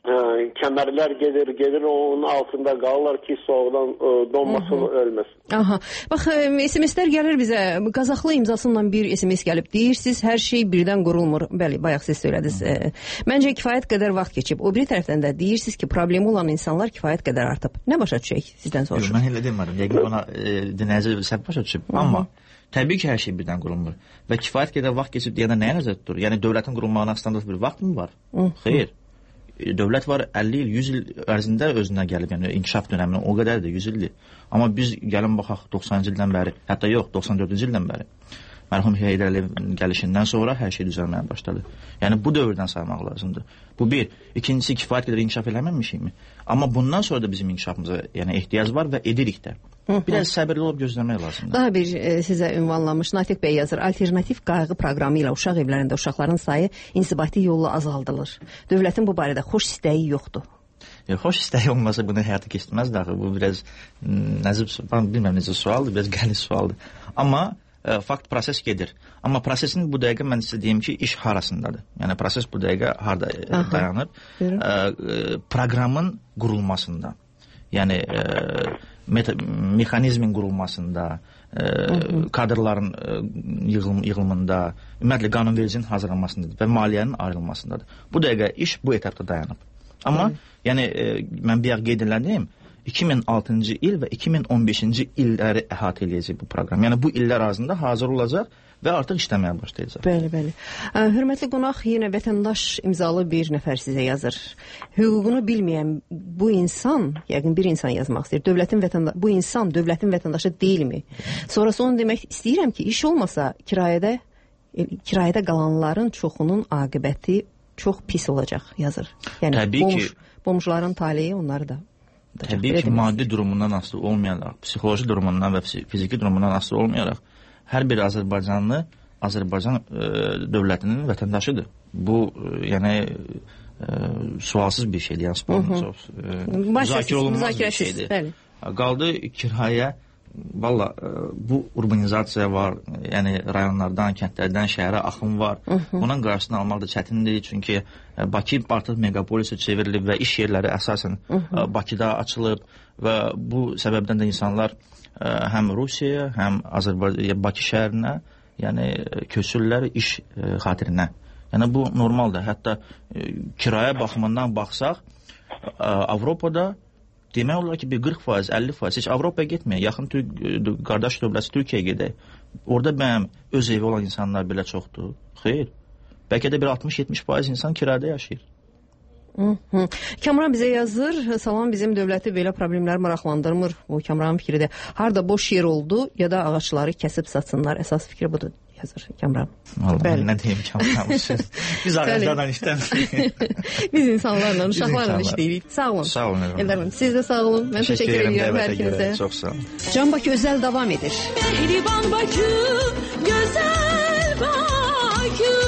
Speaker 8: Ə, kəmərlər gedir, gedir onun altında qalırlar ki, soğuqdan ə, donmasın, ölməsin.
Speaker 9: Aha. Bax, S M S-lər gəlir bizə. Qazaxlı imzasıyla bir S M S gəlib. Deyirsiniz, hər şey birdən qurulmur. Bəli, bayaq siz söylədiniz. Ə, məncə kifayət qədər vaxt keçib. O biri tərəfdən də deyirsiniz ki, problemi olan insanlar kifayət qədər artıb. Nə başa düşək sizdən soruşum?
Speaker 7: Yox, mən elə demədim. Yəqin ona e, dinləyici səhv başa düşüb. Amma təbii ki, hər şey birdən qurulmur. Və kifayət qədər vaxt keçib deyəndə nəyə nəzərdə tutur? Yəni dövlətin qurulmağına standart bir vaxt mı var? Hı. Xeyr. Dövlət var əlli il, yüz il ərzində özünə gəlib, yəni inkişaf dönəminə o qədər də yüz ildir. Amma biz gəlin baxaq doxsanıncı ildən bəri, hətta yox, doxsan dördüncü ildən bəri. Mərhum Heydər Əliyevin gəlişindən sonra hər şey düzəlməyə başladı. Yəni bu dövrdən saymaq lazımdır. Bu bir. İkincisi, kifayət qədər inkişaf eləməmişikmi? Amma bundan sonra da bizim inkişafımıza yəni ehtiyac var və edirik də. Biraz səbirli olub gözləmək lazımdır.
Speaker 9: Daha bir e, sizə ünvanlanmış Natiq bəy yazır. Alternativ qayğı proqramı ilə uşaq evlərində uşaqların sayı insibati yolla azaldılır. Dövlətin bu barədə xoş istəyi yoxdur.
Speaker 7: E, xoş istəyi olmasa bunu həyata keçirməz daxı. Bu biraz nəzib, ben bilməm necə sualdır, biraz qəliz sualdır. Amma e, fakt proses gedir. Amma prosesin bu dəqiqə mən sizə deyim ki, iş harasındadır. Yəni proses bu dəqiqə harada e, dayanır? E, e, proqramın qurulmasında. Yəni e, Meta, mexanizmin qurulmasında, e, kadrların e, yığılım, yığılımında, ümumiyyətlə qanunvericinin hazırlanmasındadır və maliyyənin ayrılmasındadır. Bu dəqiqə iş bu etapda dayanıb. Amma Hı. yəni e, mən bir qeyd elədim, iki min altıncı il və iki min on beşinci illəri əhatə eləyəcək bu proqram. Yəni bu illər arasında hazır olacaq və artıq işləməyə başlayacaq.
Speaker 9: Bəli, bəli. Ə, hörmətli qonaq, yenə vətəndaş imzalı bir nəfər sizə yazır. Hüququnu bilməyən bu insan, yəqin bir insan yazmaq istəyir. Dövlətin vətəndaşı, bu insan dövlətin vətəndaşı deyilmi? Sonrası onu demək istəyirəm ki, iş olmasa kirayədə kirayədə qalanların çoxunun aqibəti çox pis olacaq, yazır. Yəni
Speaker 7: Təbii
Speaker 9: bomş,
Speaker 7: ki,
Speaker 9: bomşların taleyi onları da.
Speaker 7: Təbii ki, maddi durumundan asılı olmayaraq, psixoloji durumundan və fiziki durumundan asılı olmayaraq hər bir Azərbaycanlı Azərbaycan e, dövlətinin vətəndaşıdır. Bu e, yəni e, sualsız bir şeydir. Yəni, e, müzakirə olunmaz bir şeydir. Bəli. Qaldı kirayə, valla e, bu urbanizasiya var, yəni rayonlardan, kəndlərdən şəhərə axın var. Hı -hı. Bunun qarşısını almaq da çətindir, çünki e, Bakı artıq megapolisə çevrilib və iş yerləri əsasən Hı -hı. E, Bakıda açılıb və bu səbəbdən də insanlar e, həm Rusiyaya, həm Azərbaycan Bakı şəhərinə, yəni köçürlər iş e, xatirinə. Yəni bu normaldır. Hətta e, kirayə baxımından baxsaq, e, Avropada demək olar ki, bir qırx faiz, əlli faiz heç Avropaya getməyə, yaxın Türk, qardaş dövləti Türkiyəyə gedək. Orada mənim öz evi olan insanlar belə çoxdur. Xeyr. Bəlkə də bir altmış yetmiş faiz insan kirada yaşayır.
Speaker 9: Hı -hı. Kamran bizə yazır, salam, bizim dövləti belə problemlər maraqlandırmır. Bu Kamranın fikridir. Harda boş yer oldu ya da ağaçları kəsib satsınlar. Əsas fikri budur, yazır Kamran.
Speaker 7: Vallahi nə deyim Kamran üçün. Biz ağaclarla işləmirik.
Speaker 9: Biz insanlarla, uşaqlarla işləyirik. Sağ olun.
Speaker 7: Sağ olun.
Speaker 9: Eldarım, siz də sağ olun. Mən təşəkkür edirəm hər ikinizə.
Speaker 7: Çox sağ olun.
Speaker 9: Can Bakı özəl davam edir.
Speaker 11: Mehriban Bakı, gözəl Bakı.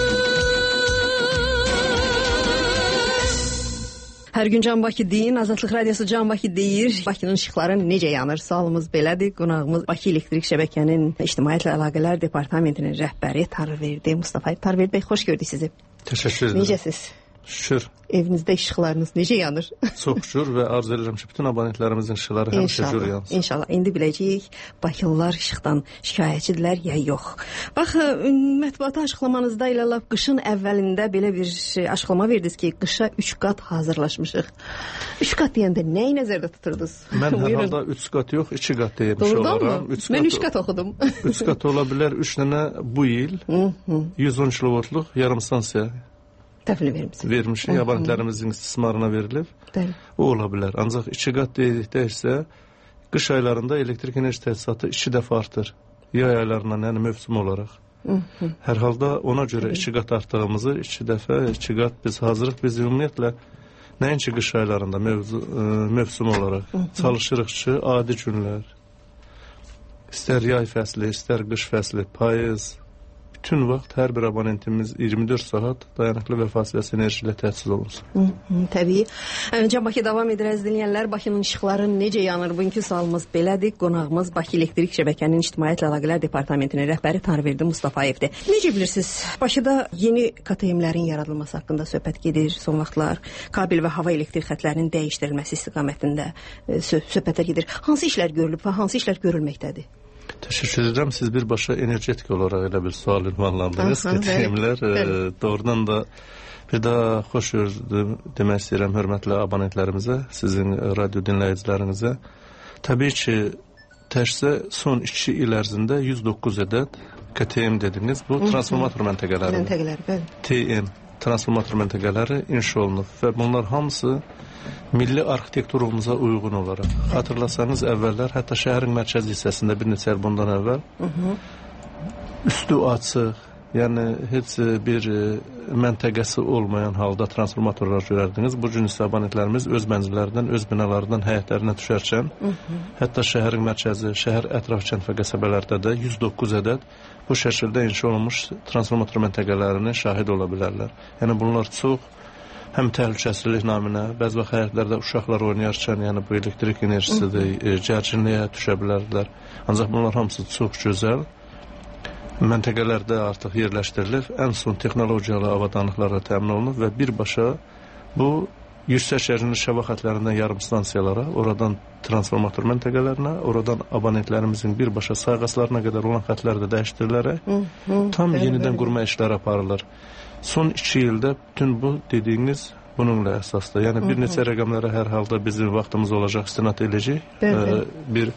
Speaker 9: Hər gün Can Bakı deyin, Azadlıq Radiosu Can Bakı deyir. Bakının işıqları necə yanır? Sualımız belədir. Qonağımız Bakı Elektrik Şəbəkənin İctimaiyyətlə Əlaqələr Departamentinin rəhbəri Tarverdi Mustafa. Tarverdi bəy, xoş gördük sizi.
Speaker 12: Təşəkkür edirəm.
Speaker 9: Necəsiz?
Speaker 12: Şükür.
Speaker 9: Evinizdə işıqlarınız necə yanır?
Speaker 12: Çox şükür və arzu edirəm ki, bütün abonentlərimizin işıqları həmişə şükür yansın.
Speaker 9: İnşallah. İndi biləcəyik, Bakılılar işıqdan şikayətçidirlər ya yox. Bax, mətbuata açıqlamanızda ilə lap qışın əvvəlində belə bir şey, açıqlama verdiniz ki, qışa üç qat hazırlaşmışıq. üç qat deyəndə nəyi nəzərdə tuturdunuz?
Speaker 12: Mən hər halda üç qat yox, iki qat deyirmiş olaram.
Speaker 9: Üç Mən üç qat oxudum.
Speaker 12: üç qat ola bilər, üç dənə bu il yüz on kilovoltluq yarım stansiya
Speaker 9: təhvil vermişsiniz.
Speaker 12: Vermişik, abonentlərimizin istismarına verilib.
Speaker 9: Bəli.
Speaker 12: O ola bilər. Ancaq iki qat deyildikdə isə qış aylarında elektrik enerji təchizatı iki dəfə artır. Yay aylarından, yəni mövsüm olaraq. Hı -hı. Hər halda ona görə iki qat artdığımızı, iki dəfə, iki qat biz hazırıq. Biz ümumiyyətlə nəinki qış aylarında mövzu, ə, mövsüm olaraq Hı -hı. çalışırıq ki, adi günlər, istər yay fəsli, istər qış fəsli, payız, bütün vaxt hər bir abonentimiz iyirmi dörd saat dayanıqlı və fasiləsiz enerji ilə təchiz olunsun.
Speaker 9: Hı -hı, təbii. Öncə Bakı davam edir əziz dinləyənlər. Bakının işıqları necə yanır? Bugünkü sualımız belədir. Qonağımız Bakı Elektrik Şəbəkənin İctimaiyyətlə Əlaqələr Departamentinin rəhbəri Tanrıverdi Mustafayevdir. Necə bilirsiniz? Bakıda yeni K T M-lərin yaradılması haqqında söhbət gedir son vaxtlar. Kabel və hava elektrik xətlərinin dəyişdirilməsi istiqamətində söhbətlər gedir. Hansı işlər görülüb və hansı işlər görülməkdədir?
Speaker 12: Təşəkkür edirəm. Siz birbaşa energetik olaraq elə bir sual ünvanlandınız. K T M-lər e, doğrudan da bir daha xoş gördüm demək istəyirəm hörmətli abonentlərimizə, sizin radio dinləyicilərinizə. Təbii ki, təşsə son iki il ərzində yüz doqquz ədəd K T M dediniz. Bu transformator məntəqələri.
Speaker 9: Məntəqələr, bəli.
Speaker 12: T M transformator məntəqələri inşa olunub və bunlar hamısı milli arxitekturumuza uyğun olaraq. Xatırlasanız əvvəllər, hətta şəhərin mərkəzi hissəsində bir neçə il bundan əvvəl Hı -hı. üstü açıq, yəni heç bir məntəqəsi olmayan halda transformatorlar görərdiniz. Bu gün isə abonentlərimiz öz mənzillərindən, öz binalarından həyətlərinə düşərkən, Hı -hı. hətta şəhərin mərkəzi, şəhər ətraf kənd və qəsəbələrdə də yüz doqquz ədəd bu şəkildə inşa olunmuş transformator məntəqələrinin şahid ola bilərlər. Yəni bunlar çox həm təhlükəsizlik naminə, bəzi vaxt həyətlərdə uşaqlar oynayarkən, yəni bu elektrik enerjisidir, e, gərginliyə düşə bilərlər. Ancaq bunlar hamısı çox gözəl məntəqələrdə artıq yerləşdirilir. Ən son texnologiyalı avadanlıqlarla təmin olunub və birbaşa bu yüksək gərginlik şəbəkə xətlərindən yarım stansiyalara, oradan transformator məntəqələrinə, oradan abonentlərimizin birbaşa sayğaclarına qədər olan xətlər də dəyişdirilərək hı -hı, tam bəli, yenidən bəli. qurma işləri aparılır. Son iki ildə bütün bu dediyiniz bununla əsasdır. Yəni bir neçə rəqəmlərə hər halda bizim vaxtımız olacaq, istinad edəcək. Ee, bir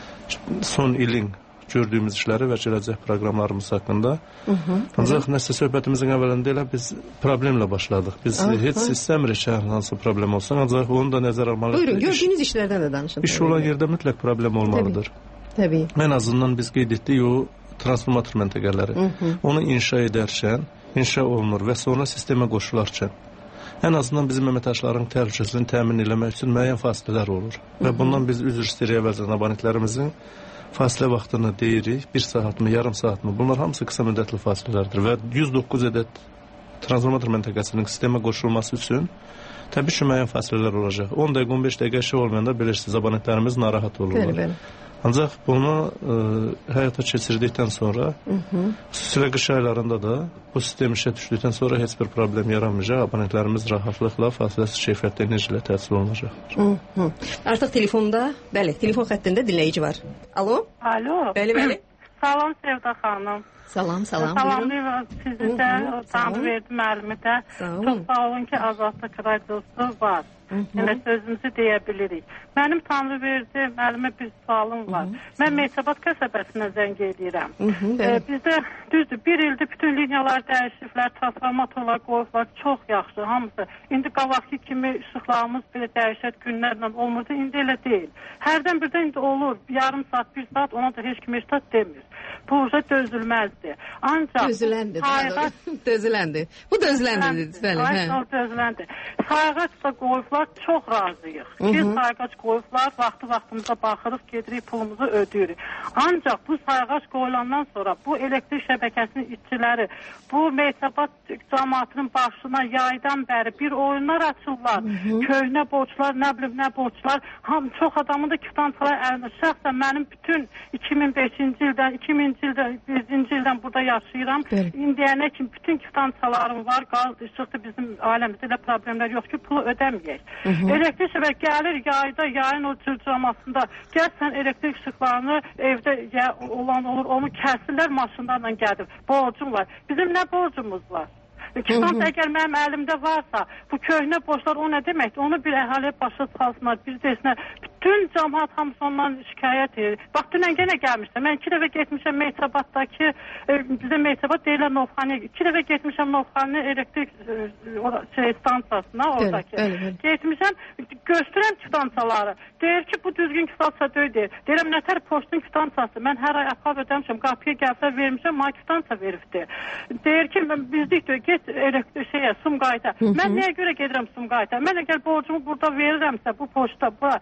Speaker 12: son ilin gördüyümüz işləri və gələcək proqramlarımız haqqında. Hı -hı, Ancaq nəsə söhbətimizin əvvəlində elə biz problemlə başladıq. Biz Aha. heç istəmirik ki, hansı problem olsun, ancaq onu da nəzər almalıyıq.
Speaker 9: Buyurun, gördüyünüz iş, işlərdən də danışın.
Speaker 12: İş olan yerdə mütləq problem olmalıdır.
Speaker 9: Təbii.
Speaker 12: Ən azından biz qeyd etdik o transformator məntəqələri. Hı -hı. Onu inşa edərkən, inşa olunur və sonra sistemə qoşularkən ən azından bizim əməkdaşların təhlükəsizliyini təmin etmək üçün müəyyən fasilələr olur. Hı -hı. Və bundan biz üzr istəyirik əvvəlcədən abonentlərimizin fasilə vaxtını deyirik, bir saatmı, yarım saatmı, bunlar hamısı qısa müddətli fasilələrdir və yüz doqquz ədəd transformator məntəqəsinin sistemə qoşulması üçün təbii ki, müəyyən fasilələr olacaq. on dəqiqə, on beş dəqiqə şey olmayanda bilirsiniz, abonentlərimiz narahat olurlar. Bəli, bəli. Ancaq bunu e, həyata keçirdikdən sonra, xüsusilə qış aylarında da bu sistem işə düşdükdən sonra heç bir problem yaranmayacaq. Abonentlərimiz rahatlıqla fasiləsiz keyfiyyətli enerji ilə təchiz olunacaqdır.
Speaker 9: Hı -hı. Artıq telefonda, bəli, telefon xəttində dinləyici var. Alo?
Speaker 13: Alo.
Speaker 9: Bəli, bəli.
Speaker 13: Salam Sevda xanım.
Speaker 9: Salam, salam.
Speaker 13: Salamlayıram sizi də, Tanrıverdi müəllimi də. Çox sağ olun ki, Azadlıq radiosu var. Yəni sözümüzü deyə bilirik. Mənim Tanrıverdi müəllimə bir sualım var. Hı -hı. Mən Mehtəbat qəsəbəsinə zəng edirəm. Ee, bizdə düzdür, bir ildir bütün liniyalar dəyişiblər, transformatorlar qoyublar, çox yaxşı, hamısı. İndi qabaqki kimi işıqlarımız belə dəyişət günlərlə olmurdu, indi elə deyil. Hərdən birdən indi olur, yarım saat, bir saat, ona da heç kim eştat demir. Bu uca dözülməzdir. Ancaq
Speaker 9: dözüləndi, sayğac... dözüləndi. Bu dözüləndir, bəli.
Speaker 13: Ay, o dözüləndi. Sayğac da qoyublar, çox razıyıq. Ki, sayğac qoyublar, vaxtı-vaxtımıza baxırıq, gedirik, pulumuzu ödəyirik. Ancaq bu sayğac qoyulandan sonra bu elektrik şəbəkəsinin işçiləri, bu Mehtəbat cəmaatının başına yaydan bəri bir oyunlar açırlar. Köhnə borçlar, nə bilim, nə borçlar. Ham, çox adamın da kvitansiyalar əlində. Şəxsən mənim bütün iki min beşinci ildən, iki minci ildən, birinci ildən burada yaşayıram. İndiyənə kimi bütün kvitansiyalarım var. Qaz, işıqdır, bizim ailəmizdə elə problemlər yox ki, pulu ödəməyək. Elektrik şəbək gəlir yayda, yayın o cırcamasında, gəl sən elektrik işıqlarını evdə ya, olan olur, onu kəsirlər maşınlarla gəlir. Borcum var. Bizim nə borcumuz var? Kitabı əgər mənim əlimdə varsa, bu köhnə borclar o nə deməkdir? Onu bir əhaliyə başa salsınlar, bir desinlər. Bütün cəmaət hamısı ondan şikayət edir. Bax, dünən yenə gəlmişəm. Mən iki dəfə getmişəm Mehtəbatdakı, e, bizə Mehtəbat deyirlər Novxanıya. İki dəfə getmişəm Novxanıya elektrik e, şey, stansiyasına, oradakı. Öyle, öyle. Getmişəm, göstərəm kvitansiyaları. Deyir ki, bu düzgün kvitansiya deyil. Deyirəm, nətər poçtun kvitansiyası? Mən hər ay aparıb ödəmişəm, qapıya gəlsə vermişəm, mənə kvitansiya veribdi. Deyir ki, bizdik deyir, get elektrik şeyə, Sumqayıta. Mən nəyə görə gedirəm Sumqayıta? Mən əgər borcumu burada verirəmsə, bu poçta, bura, mən nəyə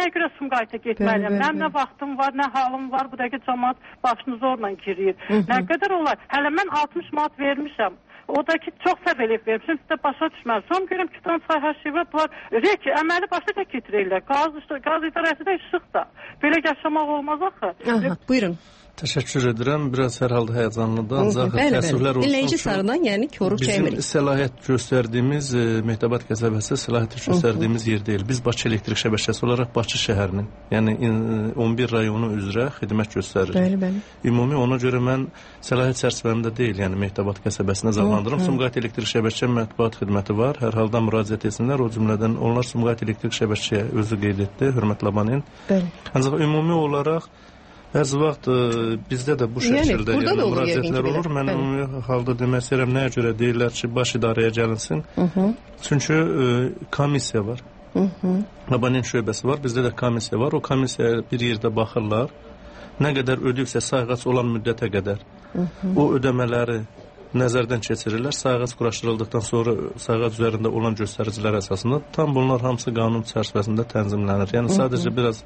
Speaker 13: Nəyə görə Sumqayıta getməliyəm? Mənim nə vaxtım var, nə halım var, bu dəqiqə cəmaət başını zorla girir. Nə qədər olar? Hələ mən altmış manat vermişəm. O da ki, çox səv eləyib vermişəm, sizdə başa düşməz. Son görüm ki, tam say hər şey var. Rek, əməli başa da getirirlər. Qaz, qaz idarəsi də işıq da. Belə yaşamaq olmaz axı.
Speaker 9: Aha, buyurun.
Speaker 12: Təşəkkür edirəm. Biraz hər halda həyəcanlıdır. Ancaq təəssüflər olsun
Speaker 9: Dinləyici sarıdan, yəni koruq çəkmirik.
Speaker 12: Bizim səlahiyyət göstərdiyimiz e, Mehtabat qəsəbəsi səlahiyyət göstərdiyimiz yer deyil. Biz Bakı elektrik şəbəkəsi olaraq Bakı şəhərinin, yəni on bir rayonu üzrə xidmət göstəririk.
Speaker 9: Bəli, bəli.
Speaker 12: Ümumi ona görə mən səlahiyyət çərçivəsində deyil, yəni Mehtabat qəsəbəsinə zəmanlandırım. Sumqayıt elektrik şəbəkə mətbuat xidməti var. Hər halda müraciət etsinlər. O cümlədən onlar Sumqayıt elektrik şəbəkəyə özü qeyd etdi, hörmətli abonent.
Speaker 9: Bəli.
Speaker 12: Ancaq ümumi olaraq bəzi vaxt e, bizdə də bu şəkildə yəni, yəni, müraciətlər olur. Mən ümumi halda demək istəyirəm, nəyə görə deyirlər ki, baş idarəyə gəlinsin. Hı -hı. Çünki e, komissiya var. Hı -hı. Abonent şöbəsi var, bizdə də komissiya var. O komissiyaya bir yerdə baxırlar. Nə qədər ödəyibsə sayğac olan müddətə qədər Hı -hı. o ödəmələri nəzərdən keçirirlər. Sayğac quraşdırıldıqdan sonra sayğac üzərində olan göstəricilər əsasında tam bunlar hamısı qanun çərçivəsində tənzimlənir. Yəni sadəcə biraz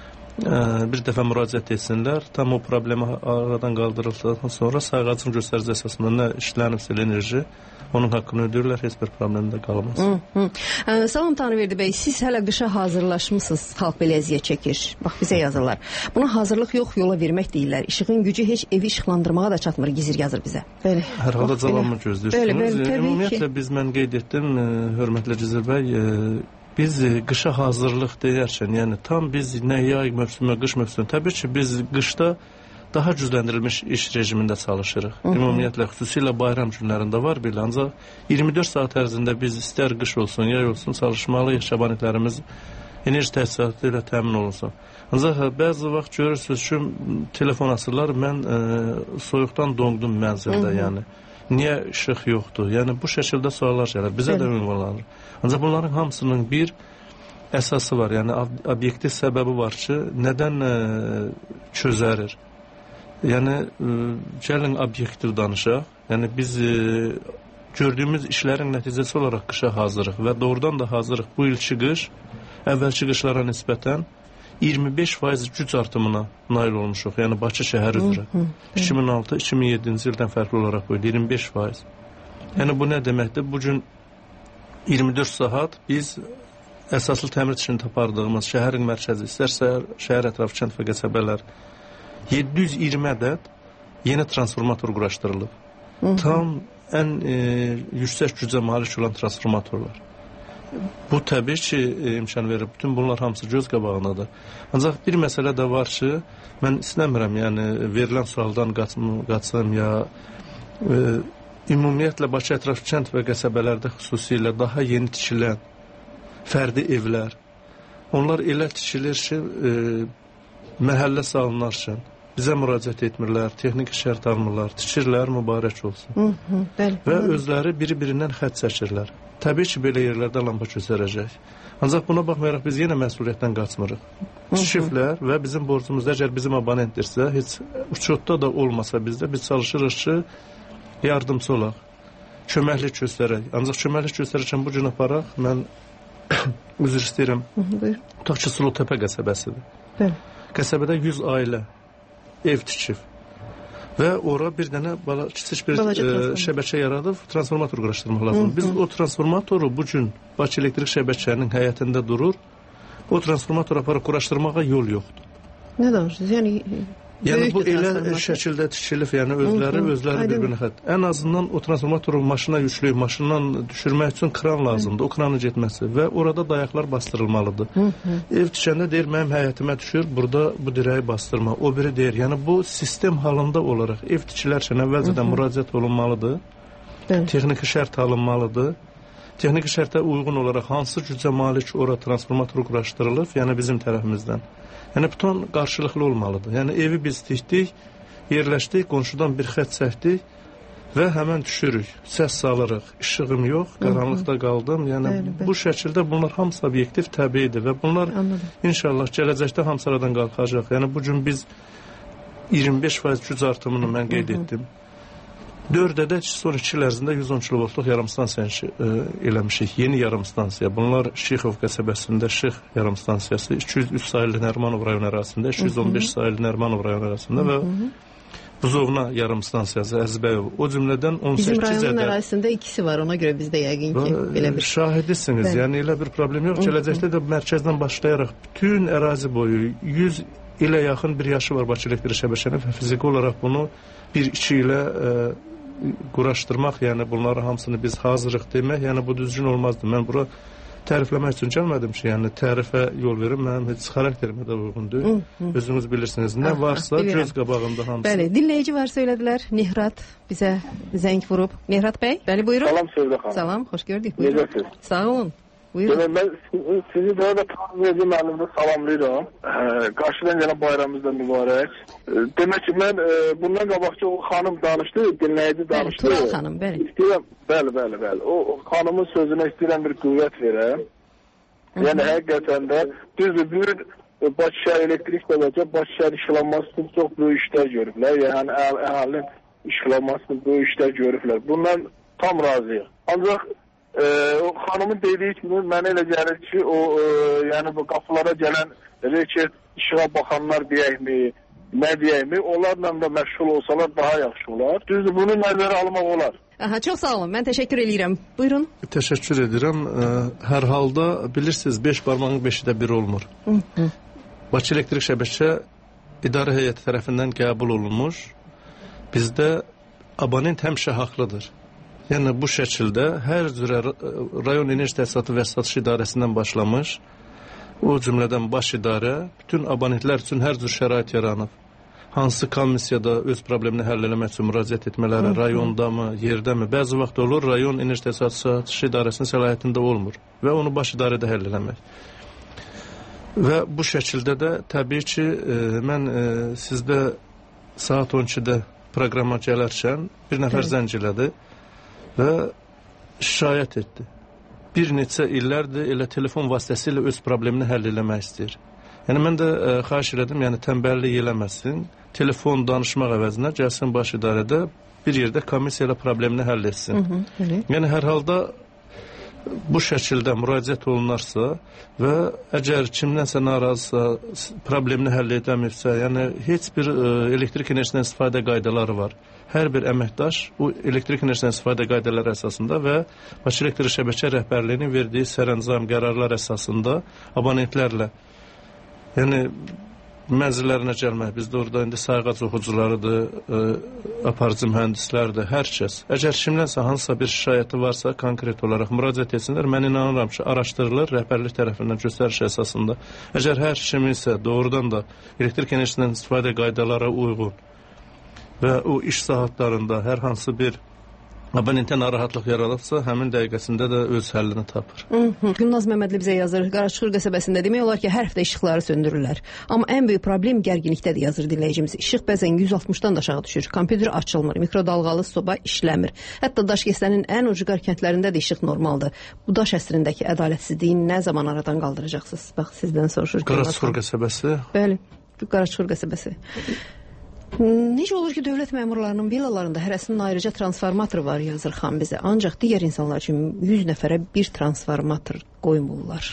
Speaker 12: bir dəfə müraciət etsinlər, tam o problemi aradan qaldırıldıqdan sonra sayğacın göstərici əsasında nə işlənibsə enerji, onun haqqını ödəyirlər, heç bir problem də qalmaz.
Speaker 9: Hı -hı. Salam Tanrıverdi bəy, siz hələ qışa hazırlaşmısınız, xalq belə əziyyət çəkir. Bax, bizə yazırlar. Buna hazırlıq yox, yola vermək deyirlər. İşığın gücü heç evi işıqlandırmağa da çatmır, gizir yazır bizə. Bəli.
Speaker 12: Hər halda cavabımı gözləyirsiniz. Ümumiyyətlə biz mən qeyd etdim, hörmətli Gizir bəy, biz qışa hazırlıq deyərkən, yəni tam biz nə yay mövsümü, qış mövsümü, təbii ki, biz qışda daha gücləndirilmiş iş rejimində çalışırıq. Ümumiyyətlə, xüsusilə bayram günlərində var belə, ancaq iyirmi dörd saat ərzində biz istər qış olsun, yay olsun, çalışmalıyıq, abonentlərimiz enerji təchizatı ilə təmin olunsun. Ancaq bəzi vaxt görürsünüz ki, telefon asırlar, mən e, soyuqdan dondum mənzildə, yəni. Niyə işıq yoxdur? Yəni, bu şəkildə suallar gəlir, bizə də ünvanlanır. Ancaq bunların hamısının bir əsası var, yəni obyektiv səbəbi var ki, nədən e, çözərir? Yəni, e, gəlin obyektiv danışaq, yəni biz e, gördüyümüz işlərin nəticəsi olaraq qışa hazırıq və doğrudan da hazırıq. Bu ilki qış, əvvəlki qışlara nisbətən iyirmi beş faiz güc artımına nail olmuşuq, yəni Bakı şəhəri üzrə. iki min altı iki min yeddinci ildən fərqli olaraq qoydu, iyirmi beş faiz. Yəni bu nə deməkdir? Bugün iyirmi dörd saat biz əsaslı təmir işini tapardığımız şəhərin mərkəzi, istərsə şəhər ətrafı kənd və qəsəbələr yeddi yüz iyirmi ədəd yeni transformator quraşdırılıb. Hı -hı. Tam ən e, yüksək gücə malik olan transformatorlar. Bu təbii ki, e, imkan verir. Bütün bunlar hamısı göz qabağındadır. Ancaq bir məsələ də var ki, mən istəmirəm, yəni verilən sualdan qaçım ya e, ümumiyyətlə Bakı ətrafı kənd və qəsəbələrdə xüsusilə daha yeni tikilən fərdi evlər, onlar elə tikilir ki, e, məhəllə salınarkən bizə müraciət etmirlər, texniki şərt almırlar, tikirlər, mübarək olsun. Hı -hı, bəli, və bəli. Özləri biri-birindən xətt çəkirlər. Təbii ki, belə yerlərdə lampa göstərəcək. Ancaq buna baxmayaraq biz yenə məsuliyyətdən qaçmırıq. Tikiblər və bizim borcumuz, əgər bizim abonentdirsə, heç uçotda da olmasa bizdə, biz çalışırıq ki, yardımcı olaq, köməklik göstərək. Ancaq köməklik göstərərkən bu gün aparaq, mən üzr istəyirəm, tutaq ki, Sulutəpə qəsəbəsidir. Bəli. Qəsəbədə yüz ailə ev tikib və ora bir dənə bala, kiçik bir e, şəbəkə yaradıb transformator quraşdırmaq lazımdır. Biz o transformatoru bugün Bakı elektrik şəbəkələrinin həyətində durur, o transformatoru aparıb quraşdırmağa yol yoxdur.
Speaker 9: Nə danışırsınız? Yəni
Speaker 12: Yəni bu elə şəkildə tikilib, yəni özləri, özləri bir-birinə xətt. Ən azından o transformatoru maşına yükləyib, maşından düşürmək üçün kran lazımdır, o kranın getməsi və orada dayaqlar bastırılmalıdır. Hı -hı. Ev tikəndə deyir, mənim həyətimə düşür, burada bu dirəyi bastırma, o biri deyir. Yəni bu sistem halında olaraq ev tikilərkən əvvəlcədən müraciət olunmalıdır, Hı. texniki şərt alınmalıdır. Texniki şərtə uyğun olaraq hansı gücə malik ora transformator quraşdırılır, yəni bizim tərəfimizdən. Yəni bütün qarşılıqlı olmalıdır. Yəni evi biz tikdik, yerləşdik, qonşudan bir xətt çəkdik və həmən düşürük, səs salırıq, işığım yox, qaranlıqda qaldım. Yəni bəli, bəli. Bu şəkildə bunlar hamısı obyektiv, təbiidir və bunlar Anladım. İnşallah gələcəkdə hamısı aradan qalxacaq. Yəni bugün biz iyirmi beş faiz güc artımını mən qeyd etdim. dörd ədəd son iki il ərzində yüz on kilovoltluq yarımstansiya eləmişik. Yeni yarımstansiya. Bunlar Şixov qəsəbəsində Şix yarımstansiyası, iki yüz üç sayılı Nərmanov rayon ərazisində, iki yüz on beş sayılı Nərmanov rayon ərazisində və Buzovna yarımstansiyası Əzbəyov. O cümlədən on səkkiz ədəd.
Speaker 9: Bizim rayonun ərazisində ikisi var, ona görə bizdə yəqin ki, belə bir
Speaker 12: şahidisiniz. Bəli. Yəni elə bir problem yox. Gələcəkdə də mərkəzdən başlayaraq bütün ərazi boyu yüz ilə yaxın bir yaşı var Bakı elektrik şəbəkənin və fiziki olaraq bunu bir iki ilə ə, quraşdırmaq, yəni bunları hamısını biz hazırıq demək, yəni bu düzgün olmazdı. Mən bura tərifləmək üçün gəlmədim ki, yəni tərifə yol verim, mənim heç xarakterimə də uyğundur. Özünüz bilirsiniz, nə varsa göz qabağında hamısı.
Speaker 9: Bəli, dinləyici var söylədilər. Nihrat bizə zəng vurub. Nihrat bəy, bəli buyurun.
Speaker 14: Salam Sevda xanım.
Speaker 9: Salam, xoş gördük. Buyurun.
Speaker 14: Necəsiz?
Speaker 9: Sağ olun. Buyurun.
Speaker 14: Demək, mən sizi də da tanıyıcı müəllimdə salamlayıram. Qarşıdan gələn bayramımız da mübarək. Demək ki, mən bundan qabaqçı o xanım danışdı, dinləyici danışdı.
Speaker 9: Tural xanım, bəli.
Speaker 14: İstəyirəm, bəli, bəli, bəli. O, o xanımın sözünə istəyirəm bir qüvvət verəm. Yəni, həqiqətən də düzdür, bir Bakı şəhər elektrik şəbəkə, Bakı şəhər işlanması üçün çox böyük işlər görüblər. Yəni, əhalinin işlanması üçün böyük işlər görüblər. Bundan tam razıyıq. Ancaq e, o xanımın dediyi kimi mənə elə gəlir ki, o e, yəni bu qapılara gələn reket işığa baxanlar deyəkmi, nə deyəkmi, onlarla da məşğul olsalar daha yaxşı olar. Düzdür, bunu nəzərə almaq olar.
Speaker 9: Aha, çox sağ olun. Mən təşəkkür edirəm. Buyurun.
Speaker 12: Təşəkkür edirəm. Hər halda bilirsiniz, beş barmağın beşi də bir olmur. Hı -hı. Bakı elektrik şəbəkə idarə heyəti tərəfindən qəbul olunmuş. Bizdə abonent həmişə haqlıdır. Yəni bu şəkildə hər cürə rayon enerji təsisatı və satış idarəsindən başlamış, o cümlədən baş idarə bütün abonentlər üçün hər cür şərait yaranıb. Hansı komissiyada öz problemini həll eləmək üçün müraciət etmələri, rayonda mı, yerdə mi? Bəzi vaxt olur, rayon enerji təsisatı satış idarəsinin səlahiyyətində olmur və onu baş idarədə həll eləmək. Və bu şəkildə də təbii ki, e, mən e, sizdə saat on ikidə proqrama gələrkən bir nəfər zəng elədi və şikayət etdi. Bir neçə illərdir elə telefon vasitəsilə öz problemini həll eləmək istəyir. Yəni mən də ə, xahiş elədim, yəni tənbəllik eləməsin, telefon danışmaq əvəzinə gəlsin baş idarədə bir yerdə komissiya ilə problemini həll etsin. Hı -hı, yəni hər halda bu şəkildə müraciət olunarsa və əgər kimdənsə narazısa, problemini həll edəmirsə, yəni heç bir ə, elektrik enerjisindən istifadə qaydaları var. Hər bir əməkdaş bu elektrik enerjisindən istifadə qaydaları əsasında və Bakı elektrik şəbəkə rəhbərliyinin verdiyi sərəncam qərarlar əsasında abonentlərlə, yəni mənzillərinə gəlmək, bizdə orada indi sayğac oxucularıdır, ə, aparıcı mühəndislərdir, hər kəs. Əgər kimdənsə hansısa bir şikayəti varsa, konkret olaraq müraciət etsinlər, mən inanıram ki, araşdırılır rəhbərlik tərəfindən göstəriş əsasında. Əgər hər kim isə doğrudan da elektrik enerjisindən istifadə qaydalara uyğun və o iş saatlarında hər hansı bir abonentə narahatlıq yaradıbsa, həmin dəqiqəsində də öz həllini tapır.
Speaker 9: Gülnaz Məmmədli bizə yazır, Qaraçıxır qəsəbəsində demək olar ki, hər həftə işıqları söndürürlər. Amma ən böyük problem gərginlikdədir, yazır dinləyicimiz. İşıq bəzən yüz altmışdan da aşağı düşür, kompüter açılmır, mikrodalğalı soba işləmir. Hətta Daşkəsənin ən ucqar kəndlərində də işıq normaldır. Bu daş əsrindəki ədalətsizliyi nə zaman aradan qaldıracaqsınız? Bax, sizdən soruşur.
Speaker 12: Qaraçıxır qəsəbəsi?
Speaker 9: Bəli, Qaraçıxır qəsəbəsi. Necə olur ki, dövlət məmurlarının villalarında hərəsinin ayrıca transformatoru var, yazır xan bizə. Ancaq digər insanlar üçün yüz nəfərə bir transformator qoymurlar.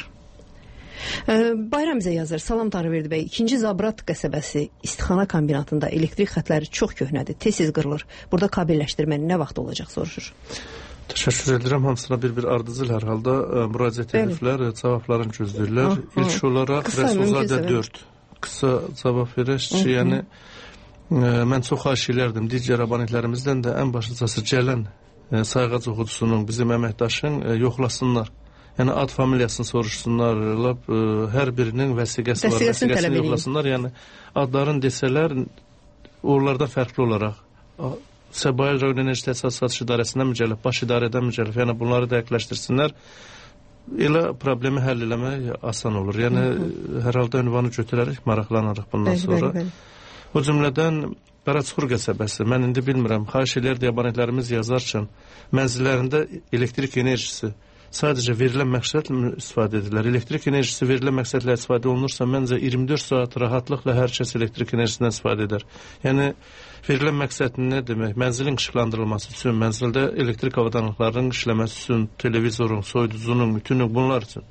Speaker 9: Bayram bizə yazır, salam Tanrıverdi bəy, ikinci Zabrat qəsəbəsi istixana kombinatında elektrik xətləri çox köhnədir, tez-tez qırılır. Burada kabelləşdirmə nə vaxt olacaq, soruşur.
Speaker 12: Təşəkkür edirəm, hamısına bir-bir ardıcıl hər halda müraciət ediblər, cavablarını gözləyirlər. İlk olaraq Rəsulzadə dörd qısa cavab verək ki, yəni mən çox xahiş elərdim digər abonentlərimizdən də ən başlıcası gələn sayğac oxucusunun, bizim əməkdaşın yoxlasınlar. Yəni ad familiyasını soruşsunlar, lab, hər birinin vəsiqəsi var, vəsiqəsini yoxlasınlar. Yəni adların desələr, onlardan fərqli olaraq Səbail rayon enerji təsisat satış idarəsindən mi gəlib, baş idarədən mi gəlib, yəni bunları dəqiqləşdirsinlər. Elə problemi həll eləmək asan olur. Yəni hər halda ünvanı götürərək maraqlanarıq bundan sonra. Bəli, bəli. O cümlədən Qaraçıxır qəsəbəsi, mən indi bilmirəm, xahiş eləyərdi abonentlərimiz yazarkən mənzillərində elektrik enerjisi sadəcə verilən məqsədlə istifadə edirlər. Elektrik enerjisi verilən məqsədlə istifadə olunursa, məncə iyirmi dörd saat rahatlıqla hər kəs elektrik enerjisindən istifadə edər. Yəni verilən məqsəd nə demək? Mənzilin işıqlandırılması üçün, mənzildə elektrik avadanlıqlarının işləməsi üçün, televizorun, soyuducunun, bütünün bunlar üçün.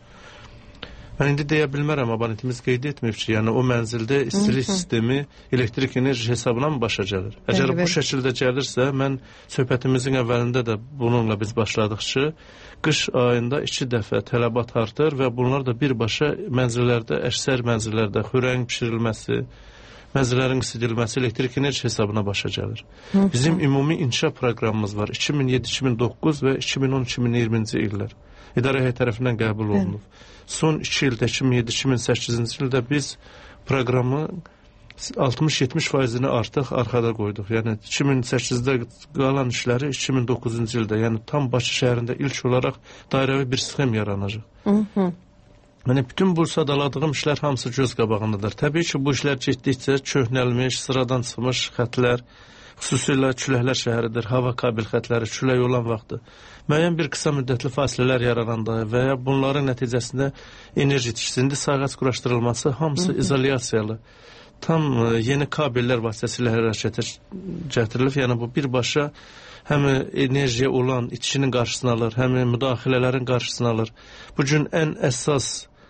Speaker 12: Mən indi deyə bilmərəm, abonentimiz qeyd etməyib ki, yəni o mənzildə istilik sistemi elektrik enerji hesabına mı başa gəlir? Əgər bu şəkildə gəlirsə, mən söhbətimizin əvvəlində də bununla biz başladıq ki, qış ayında iki dəfə tələbat artır və bunlar da birbaşa mənzillərdə, əksər mənzillərdə xörəyin bişirilməsi, mənzillərin isidilməsi elektrik enerji hesabına başa gəlir. Bizim ümumi inkişaf proqramımız var. iki min yeddi iki min doqquz və iki min on iki min iyirminci illər. İdarə heyəti tərəfindən qəbul olunub. Son iki ildə, iki min yeddi iki min səkkizinci ildə biz proqramı altmış yetmiş faizini artıq arxada qoyduq. Yəni iki min səkkizdə qalan işləri iki min doqquzuncu ildə, yəni tam Bakı şəhərində ilk olaraq dairəvi bir sxem yaranacaq. Yəni bütün bu sadaladığım işlər hamısı göz qabağındadır. Təbii ki, bu işlər getdikcə köhnəlmiş, sıradan çıxmış xətlər, xüsusilə küləklər şəhəridir, hava kabil xətləri, külək olan vaxtı müəyyən bir qısa müddətli fasilələr yarananda və ya bunların nəticəsində enerji tikisində sayğac quraşdırılması hamısı izolyasiyalı, tam yeni kabellər vasitəsilə hərəkətə gətirilib. Yəni bu birbaşa həm enerjiyə olan itişinin qarşısını alır, həm müdaxilələrin qarşısını alır. Bugün ən əsas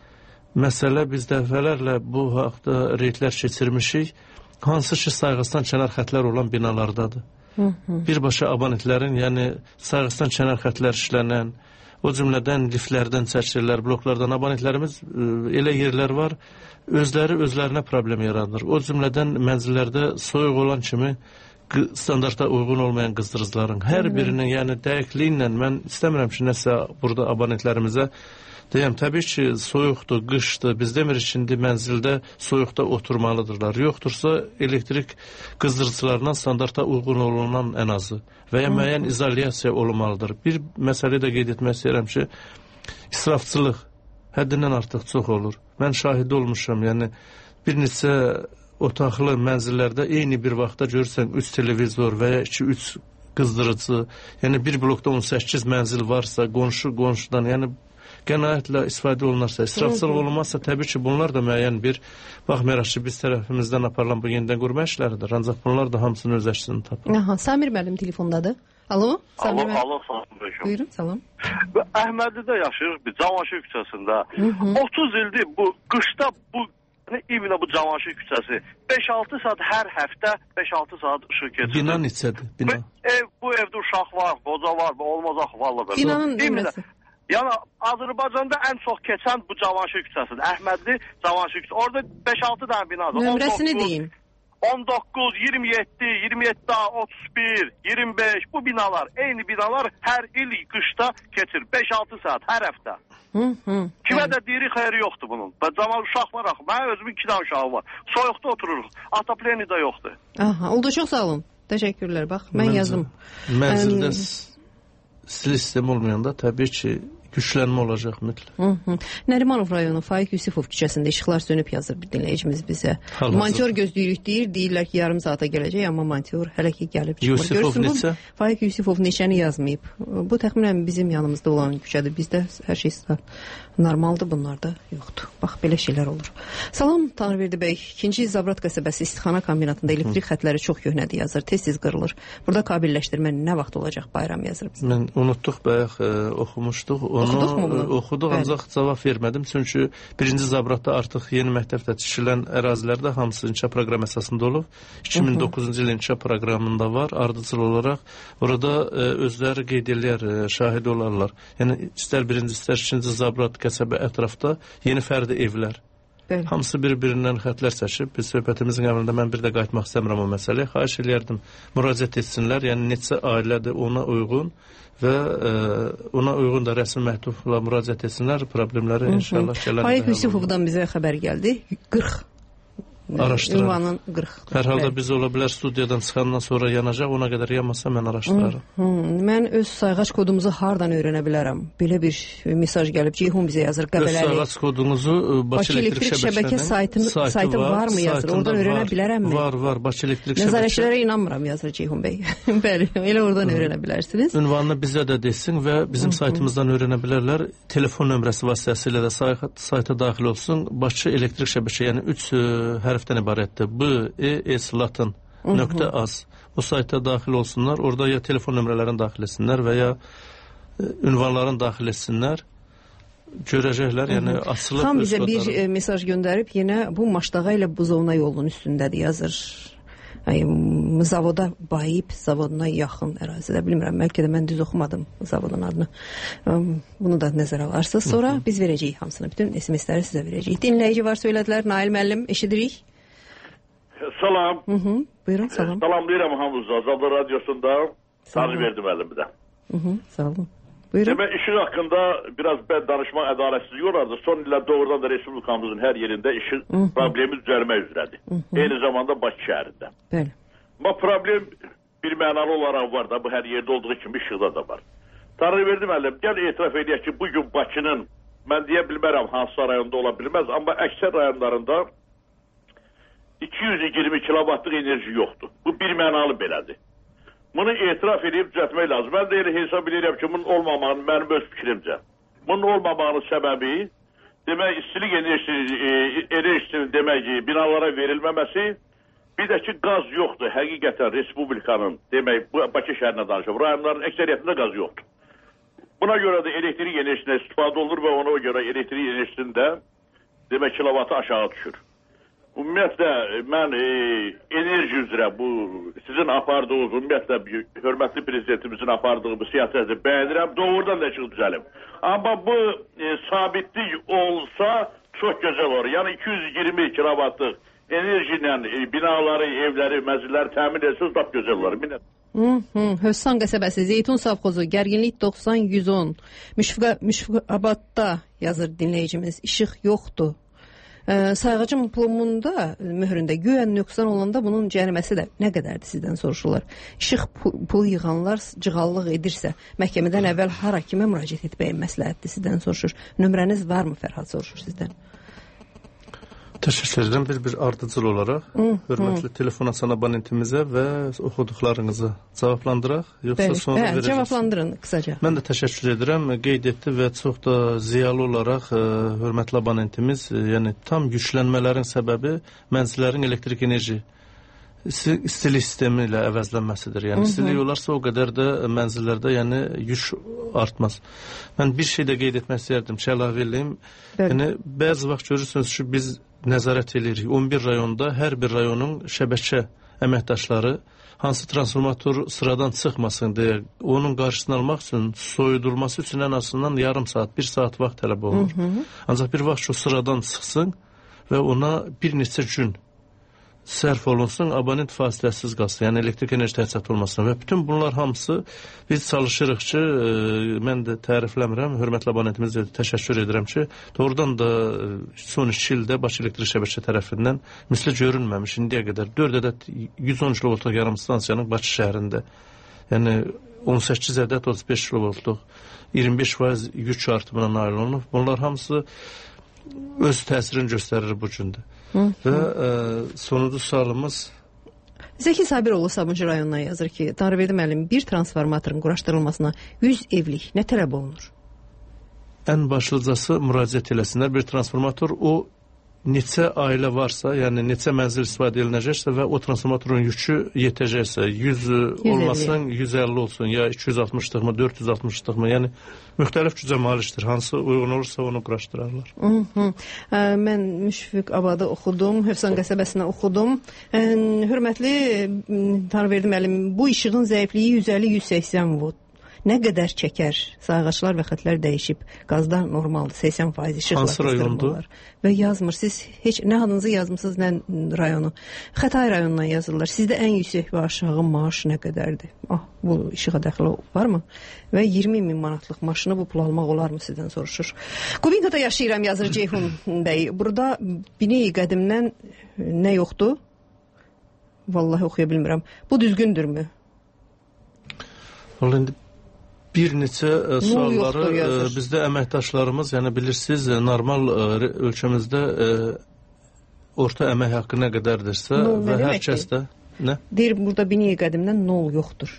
Speaker 12: məsələ biz dəfələrlə bu haqda reydlər keçirmişik. Hansı ki, sayğacdan kənar xətlər olan binalardadır. Birbaşa abonentlərin, yəni sayğacdan kənar xətlər işlənən, o cümlədən liftlərdən çəkirlər, bloklardan abonentlərimiz elə yerlər var, özləri özlərinə problem yaradır. O cümlədən mənzillərdə soyuq olan kimi standarta uyğun olmayan qızdırıcıların hər birinin, yəni dəqiqliklə mən istəmirəm ki, nəsə burada abonentlərimizə deyəm, təbii ki, soyuqdur, qışdır. Biz demirik ki, indi mənzildə soyuqda oturmalıdırlar. Yoxdursa, elektrik qızdırıcılarından standarta uyğun olunan ən azı və ya müəyyən izolyasiya olmalıdır. Bir məsələ də qeyd etmək istəyirəm ki, israfçılıq həddindən artıq çox olur. Mən şahidi olmuşam, yəni bir neçə otaqlı mənzillərdə eyni bir vaxtda görürsən üç televizor və ya iki üç qızdırıcı, yəni bir blokda on səkkiz mənzil varsa, qonşu qonşudan, yəni qənaətlə istifadə olunarsa, israfçılıq olunmazsa, təbii ki, bunlar da müəyyən bir, baxmayaraq ki, biz tərəfimizdən aparılan bu yenidən qurma işləridir. Ancaq bunlar da hamısının öz əksini tapır.
Speaker 9: Aha, Samir müəllim telefondadır. Alo, Samir müəllim.
Speaker 15: Alo, salam.
Speaker 9: Buyurun, salam.
Speaker 15: Əhmədidə yaşayırıq biz, Cavanşir küçəsində. otuz ildir bu, qışda bu, İmlə bu Cavanşir küçəsi beş altı saat hər həftə beş altı saat işıq keçir.
Speaker 12: Bina neçədir? Bina.
Speaker 15: Ev, bu evdə uşaq var, qoca var, olmaz axvallıdır.
Speaker 9: Binanın nömrəsi.
Speaker 15: Yəni Azərbaycanda ən çox keçən bu Cavanşir küçəsidir. Əhmədli Cavanşir küçəsi. Orada beş altı dənə binadır.
Speaker 9: Nömrəsini deyin.
Speaker 15: on doqquz, iyirmi yeddi, iyirmi yeddi, otuz bir, iyirmi beş bu binalar, eyni binalar hər il qışda keçir. beş altı saat hər həftə.
Speaker 9: Hı hı.
Speaker 15: Kimə də deyiri xeyri yoxdur bunun. Və cavan uşaq var axı. Mənim özümün iki dənə uşağı var. Soyuqda otururuq. Atapleni də yoxdur.
Speaker 9: Aha, oldu, çox sağ olun. Təşəkkürlər. Bax, mən Məncə, yazdım.
Speaker 12: Mənzildə silah sistemi olmayanda təbii ki, güclənmə olacaq mütləq.
Speaker 9: Hı -hı. Nərimanov rayonu Faiq Yusifov küçəsində işıqlar sönüb yazır bir dinləyicimiz bizə. Monteur gözləyirik deyir, deyirlər ki, yarım saata gələcək, amma monteur hələ ki gəlib çıxmır.
Speaker 12: Yusifov neçə?
Speaker 9: Faiq Yusifov neçəni yazmayıb. Bu təxminən bizim yanımızda olan küçədir. Bizdə hər şey normaldır, bunlarda yoxdur. Bax, belə şeylər olur. Salam Tanrıverdi bəy. İkinci Zabrat qəsəbəsi istixana kombinatında elektrik xətləri çox köhnədir yazır. Tez-tez qırılır. Burada kabelləşdirmə nə vaxt olacaq? Bayram yazır bizə.
Speaker 12: Mən unutduq bayaq e, oxumuşduq. Onu oxuduq, ancaq cavab vermədim. Çünki birinci Zabratda artıq yeni məktəbdə tikilən ərazilərdə hamısı inkişaf proqramı əsasında olub. iki min doqquzuncu il inkişaf proqramında var. Ardıcıl olaraq orada e, özləri qeyd edirlər, e, şahid olarlar. Yəni istər birinci, istər ikinci Zabrat qəsəbə ətrafda yeni fərdi evlər. Bəli. Hamısı bir-birindən xətlər çəkib. Biz söhbətimizin əvvəlində mən bir də qayıtmaq istəmirəm o məsələyə. Xahiş eləyərdim, müraciət etsinlər. Yəni neçə ailədir ona uyğun və e, ona uyğun da rəsmi məktubla müraciət etsinlər, problemləri inşallah gələn.
Speaker 9: Faiq Yusifovdan bizə xəbər gəldi. qırx
Speaker 12: araşdırarıq.
Speaker 9: Ünvanın qırx.
Speaker 12: Hər halda biz ola bilər studiyadan çıxandan sonra yanacaq, ona qədər yanmasa mən araşdırarım.
Speaker 9: Hı, hı. Mən öz sayğac kodumuzu hardan öyrənə bilərəm? Belə bir mesaj gəlib. Ceyhun bizə yazır. Qəbələli.
Speaker 12: Öz sayğac kodunuzu Bakı Elektrik
Speaker 9: Şəbəkə saytı, saytı var mı yazır? Oradan öyrənə bilərəmmi?
Speaker 12: Var, var. Bakı Elektrik Şəbəkə.
Speaker 9: Nəzarətçilərə inanmıram yazır Ceyhun bəy. Bəli, elə oradan öyrənə bilərsiniz.
Speaker 12: Ünvanını bizə də desin və bizim saytımızdan öyrənə bilərlər. Telefon nömrəsi vasitəsilə də sayta daxil olsun. Bakı Elektrik Şəbəkə, yəni üç hərfdən ibarətdir. B, E, S, Latin, nöqtə az. Bu sayta daxil olsunlar. Orada ya telefon nömrələrini daxil etsinlər və ya ünvanların daxil etsinlər. Görəcəklər, yəni açılıb.
Speaker 9: Tam bizə bir e, mesaj göndərib, yenə bu Maşdağa ilə Buzovna yolunun üstündədir yazır. Ay, zavoda, Bayip zavoduna yaxın ərazidə, bilmirəm, bəlkə də mən düz oxumadım zavodun adını. Bunu da nəzərə alarsınız. Sonra biz verəcəyik hamısını, bütün S M S-ləri sizə verəcəyik. Dinləyici var, söylədilər. Nail müəllim, eşidirik.
Speaker 16: Salam.
Speaker 9: Hı -hı. Buyurun, salam.
Speaker 16: Salamlayıram hamınızı. Azadlı Radyosunda tanı verdim əlimdə.
Speaker 9: Hı -hı, sağ olun. Buyurun.
Speaker 16: Demək, işin haqqında biraz bəd danışmaq ədaletsizliyi olardı. Son illər doğrudan da Respublikamızın hər yerində işin Hı -hı. problemi düzəlmək üzrədir. Hı -hı. Eyni zamanda Bakı şəhərində.
Speaker 9: Bəli.
Speaker 16: Amma problem bir mənalı olaraq var da, bu hər yerdə olduğu kimi işıqda da var. Tanrı verdim əlim, gəl etiraf edək ki, bugün Bakının, mən deyə bilmərəm hansı rayonda ola bilməz, amma əksər rayonlarında iki yüz iyirmi kilovatlıq enerji yoxdur. Bu bir mənalı belədir. Bunu etiraf edib düzəltmək lazım. Mən də elə hesab edirəm ki, bunun olmamağını, mənim öz fikrimcə, bunun olmamağının səbəbi, demək, istilik enerjisinin demək, binalara verilməməsi, bir də ki, qaz yoxdur. Həqiqətən Respublikanın, demək, Bakı şəhərinə danışım, rayonların əksəriyyətində qaz yoxdur. Buna görə də elektrik enerjisindən istifadə olur və ona görə elektrik enerjisində, demək, kilovatı aşağı düşür. Ümumiyyətlə, mən e, enerji üzrə bu sizin apardığınız, ümumiyyətlə hörmətli prezidentimizin apardığı bu siyasəti bəyənirəm, doğrudan da işıq düzəlim. Amma bu e, sabitlik olsa çox gözəl olur. Yəni iki yüz iyirmi kilovatlıq enerji ilə e, binaları, evləri, mənzilləri təmin etsiniz, lap gözəl olur. Minnət.
Speaker 9: Hössan qəsəbəsi, Zeytun Savxozu, gərginlik doxsan yüz on, Müşfiqabadda yazır dinləyicimiz, işıq yoxdur. Ee, sayğacın plumunda, möhründə güyən nöqsan olanda bunun cəriməsi də nə qədərdir sizdən soruşurlar. İşıq pul yığanlar cığallıq edirsə, məhkəmədən əvvəl hara, kimə müraciət etməyin məsləhətdir sizdən soruşur. Nömrəniz varmı Fərhad soruşur sizdən?
Speaker 12: Təşəkkür edirəm. Bir-bir ardıcıl olaraq hı, hörmətli hı. telefon açan abonentimizə və oxuduqlarınızı cavablandıraq, yoxsa
Speaker 9: Bəli,
Speaker 12: sonra
Speaker 9: hə,
Speaker 12: verəcəksiniz?
Speaker 9: Cavablandırın qısaca.
Speaker 12: Mən də təşəkkür edirəm. Qeyd etdi və çox da ziyalı olaraq ə, hörmətli abonentimiz, ə, yəni tam yüklənmələrin səbəbi mənzillərin elektrik enerji istilik sistemi ilə əvəzlənməsidir. Yəni istilik olarsa o qədər də mənzillərdə yəni yük artmaz. Mən bir şey də qeyd etmək istəyərdim ki, əlavə edeyim. Yəni bəzi vaxt görürsünüz ki, biz nəzarət edirik. on bir rayonda hər bir rayonun şəbəkə əməkdaşları hansı transformator sıradan çıxmasın deyə onun qarşısını almaq üçün soyudulması üçün ən azından yarım saat, bir saat vaxt tələb olur. Hı -hı. Ancaq bir vaxt o sıradan çıxsın və ona bir neçə gün sərf olunsun, abonent fasiləsiz qalsın, yəni elektrik enerji təchizatı olmasın və bütün bunlar hamısı biz çalışırıq ki, e, mən də tərifləmirəm, hörmətli abonentimizə təşəkkür edirəm ki, doğrudan da son iki ildə Bakı Elektrik Şəbəkə tərəfindən misli görünməmiş indiyə qədər dörd ədəd yüz on kilovoltluq yarım stansiyanın Bakı şəhərində, yəni on səkkiz ədəd otuz beş kilovoltluq iyirmi beş faiz yük artımına nail olunub. Bunlar hamısı öz təsirini göstərir bu gündə. Hı, və ə, sonuncu sualımız
Speaker 9: Zəki Sabiroğlu Sabunçu rayonundan yazır ki, Tanrıverdi müəllim, bir transformatorun quraşdırılmasına yüz evlik nə tələb olunur?
Speaker 12: Ən başlıcası müraciət eləsinlər. Bir transformator o neçə ailə varsa, yəni neçə mənzil istifadə ediləcəksə və o transformatorun yükü yetəcəksə, yüz olmasın, yüz əlli olsun, ya iki yüz altmışlıqmı, dörd yüz altmışlıqmı, yəni müxtəlif gücə malikdir. Hansı uyğun olursa onu quraşdırarlar.
Speaker 9: Hı -hı. Ə, mən Müşfiqabadı oxudum, Hövsan qəsəbəsində oxudum. Ə, hörmətli Tanrıverdi müəllim, bu işığın zəifliyi yüz əlli yüz səksən volt. nə qədər çəkər? Sayğaçlar və xətlər dəyişib. Qazda normaldır, səksən faiz işıq var.
Speaker 12: Hansı rayondur?
Speaker 9: Və yazmır. Siz heç nə adınızı yazmısınız, nə rayonu. Xətai rayonundan yazırlar. Sizdə ən yüksək və aşağı maaş nə qədərdir? Ah, bu işığa dəxli varmı? Və iyirmi min manatlıq maşını bu pul almaq olarmı sizdən soruşur. Kubinkada yaşayıram, yazır Ceyhun bəy. Burada bini qədimdən nə yoxdur? Vallahi oxuya bilmirəm. Bu düzgündürmü?
Speaker 12: Vallahi indi bir neçə ə, sualları ə, bizdə əməkdaşlarımız, yəni bilirsiniz, normal ə, ölkəmizdə ə, orta əmək haqqı nə qədərdirsə no, və hər kəs də nə?
Speaker 9: Deyir, burada bini qədimdən nol yoxdur.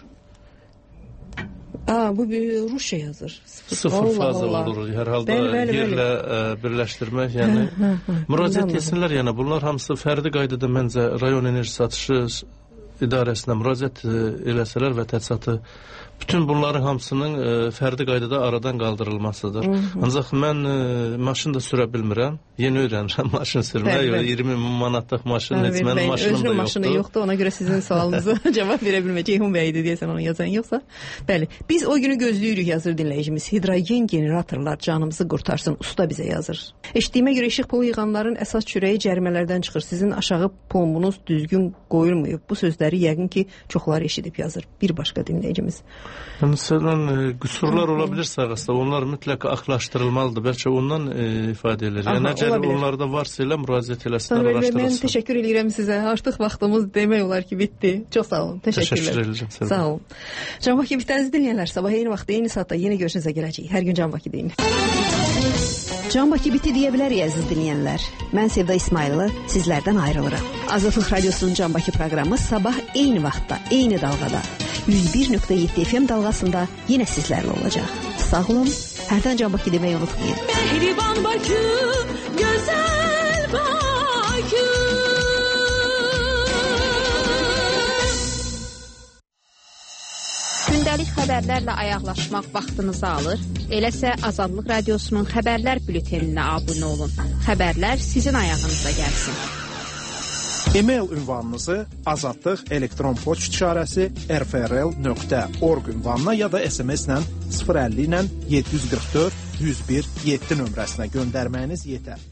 Speaker 9: Aa, bu bir Rusça yazır.
Speaker 12: Sıfır faza olur. Hər halda bəli, bəli, yerlə ə, birləşdirmək, yəni hə, hə, hə. müraciət etsinlər, yəni bunlar hamısı fərdi qaydada məncə rayon enerji satışı idarəsinə müraciət eləsələr və təchizatı, bütün bunların hamısının ə, fərdi qaydada aradan qaldırılmasıdır. Hı -hı. Ancaq mən ə, maşın da sürə bilmirəm. Yeni öyrənirəm maşın sürməyi. iyirmi min manatlıq maşın, heç mənim maşınım da yoxdur.
Speaker 9: Maşını yoxdur, ona görə sizin sualınızı cavab verə bilməyəcək. Ceyhun bəydi deyəsən onu yazan yoxsa. Bəli, biz o günü gözləyirik, yazır dinləyicimiz. Hidrogen generatorlar canımızı qurtarsın, usta bizə yazır. Eşitdiyimə görə işıq pulu yığanların əsas çürəyi cərimələrdən çıxır. Sizin aşağı pulunuz düzgün qoyulmayıb. Bu sözləri yəqin ki, çoxları eşidib yazır. Bir başqa dinləyicimiz.
Speaker 12: Yəni, səndən e, qüsurlar ola bilir sağasında, onlar mütləq axlaşdırılmalıdır, bəlkə ondan e, ifadə edir. Yəni, əgər onlarda varsa elə müraciət eləsinlər, araşdırılsın.
Speaker 9: Mən təşəkkür edirəm sizə, artıq vaxtımız demək olar ki, bitdi. Çox sağ olun, təşəkkürlər.
Speaker 12: Təşəkkür edirəm.
Speaker 9: Sağ olun. Can Bakı bitənizi dinləyənlər, sabah eyni vaxtda, eyni saatda yenə görüşünüzə gələcək. Hər gün Can Bakı deyin.
Speaker 6: Can Bakı biti deyə bilərik, əziz dinləyənlər. Mən Sevda İsmayılı sizlərdən ayrılıram. Azadlıq Radiosunun Can Bakı proqramı sabah eyni vaxtda, eyni dalğada yüz bir nöqtə yeddi F M dalğasında yenə sizlərlə olacaq. Sağ olun, hərdən Can Bakı deməyi unutmayın.
Speaker 11: Mehriban Bakı, gözəl Bakı.
Speaker 2: Gündəlik xəbərlərlə ayaqlaşmaq vaxtınızı alır. Eləsə Azadlıq Radiosunun xəbərlər bülteninə abunə olun. Xəbərlər sizin ayağınıza gəlsin.
Speaker 17: E-mail ünvanınızı azadlıq elektron poçt işarəsi r f r l nöqtə org ünvanına ya da S M S ilə sıfır əlli ilə yeddi yüz qırx dörd yüz bir yeddi nömrəsinə göndərməyiniz yetər.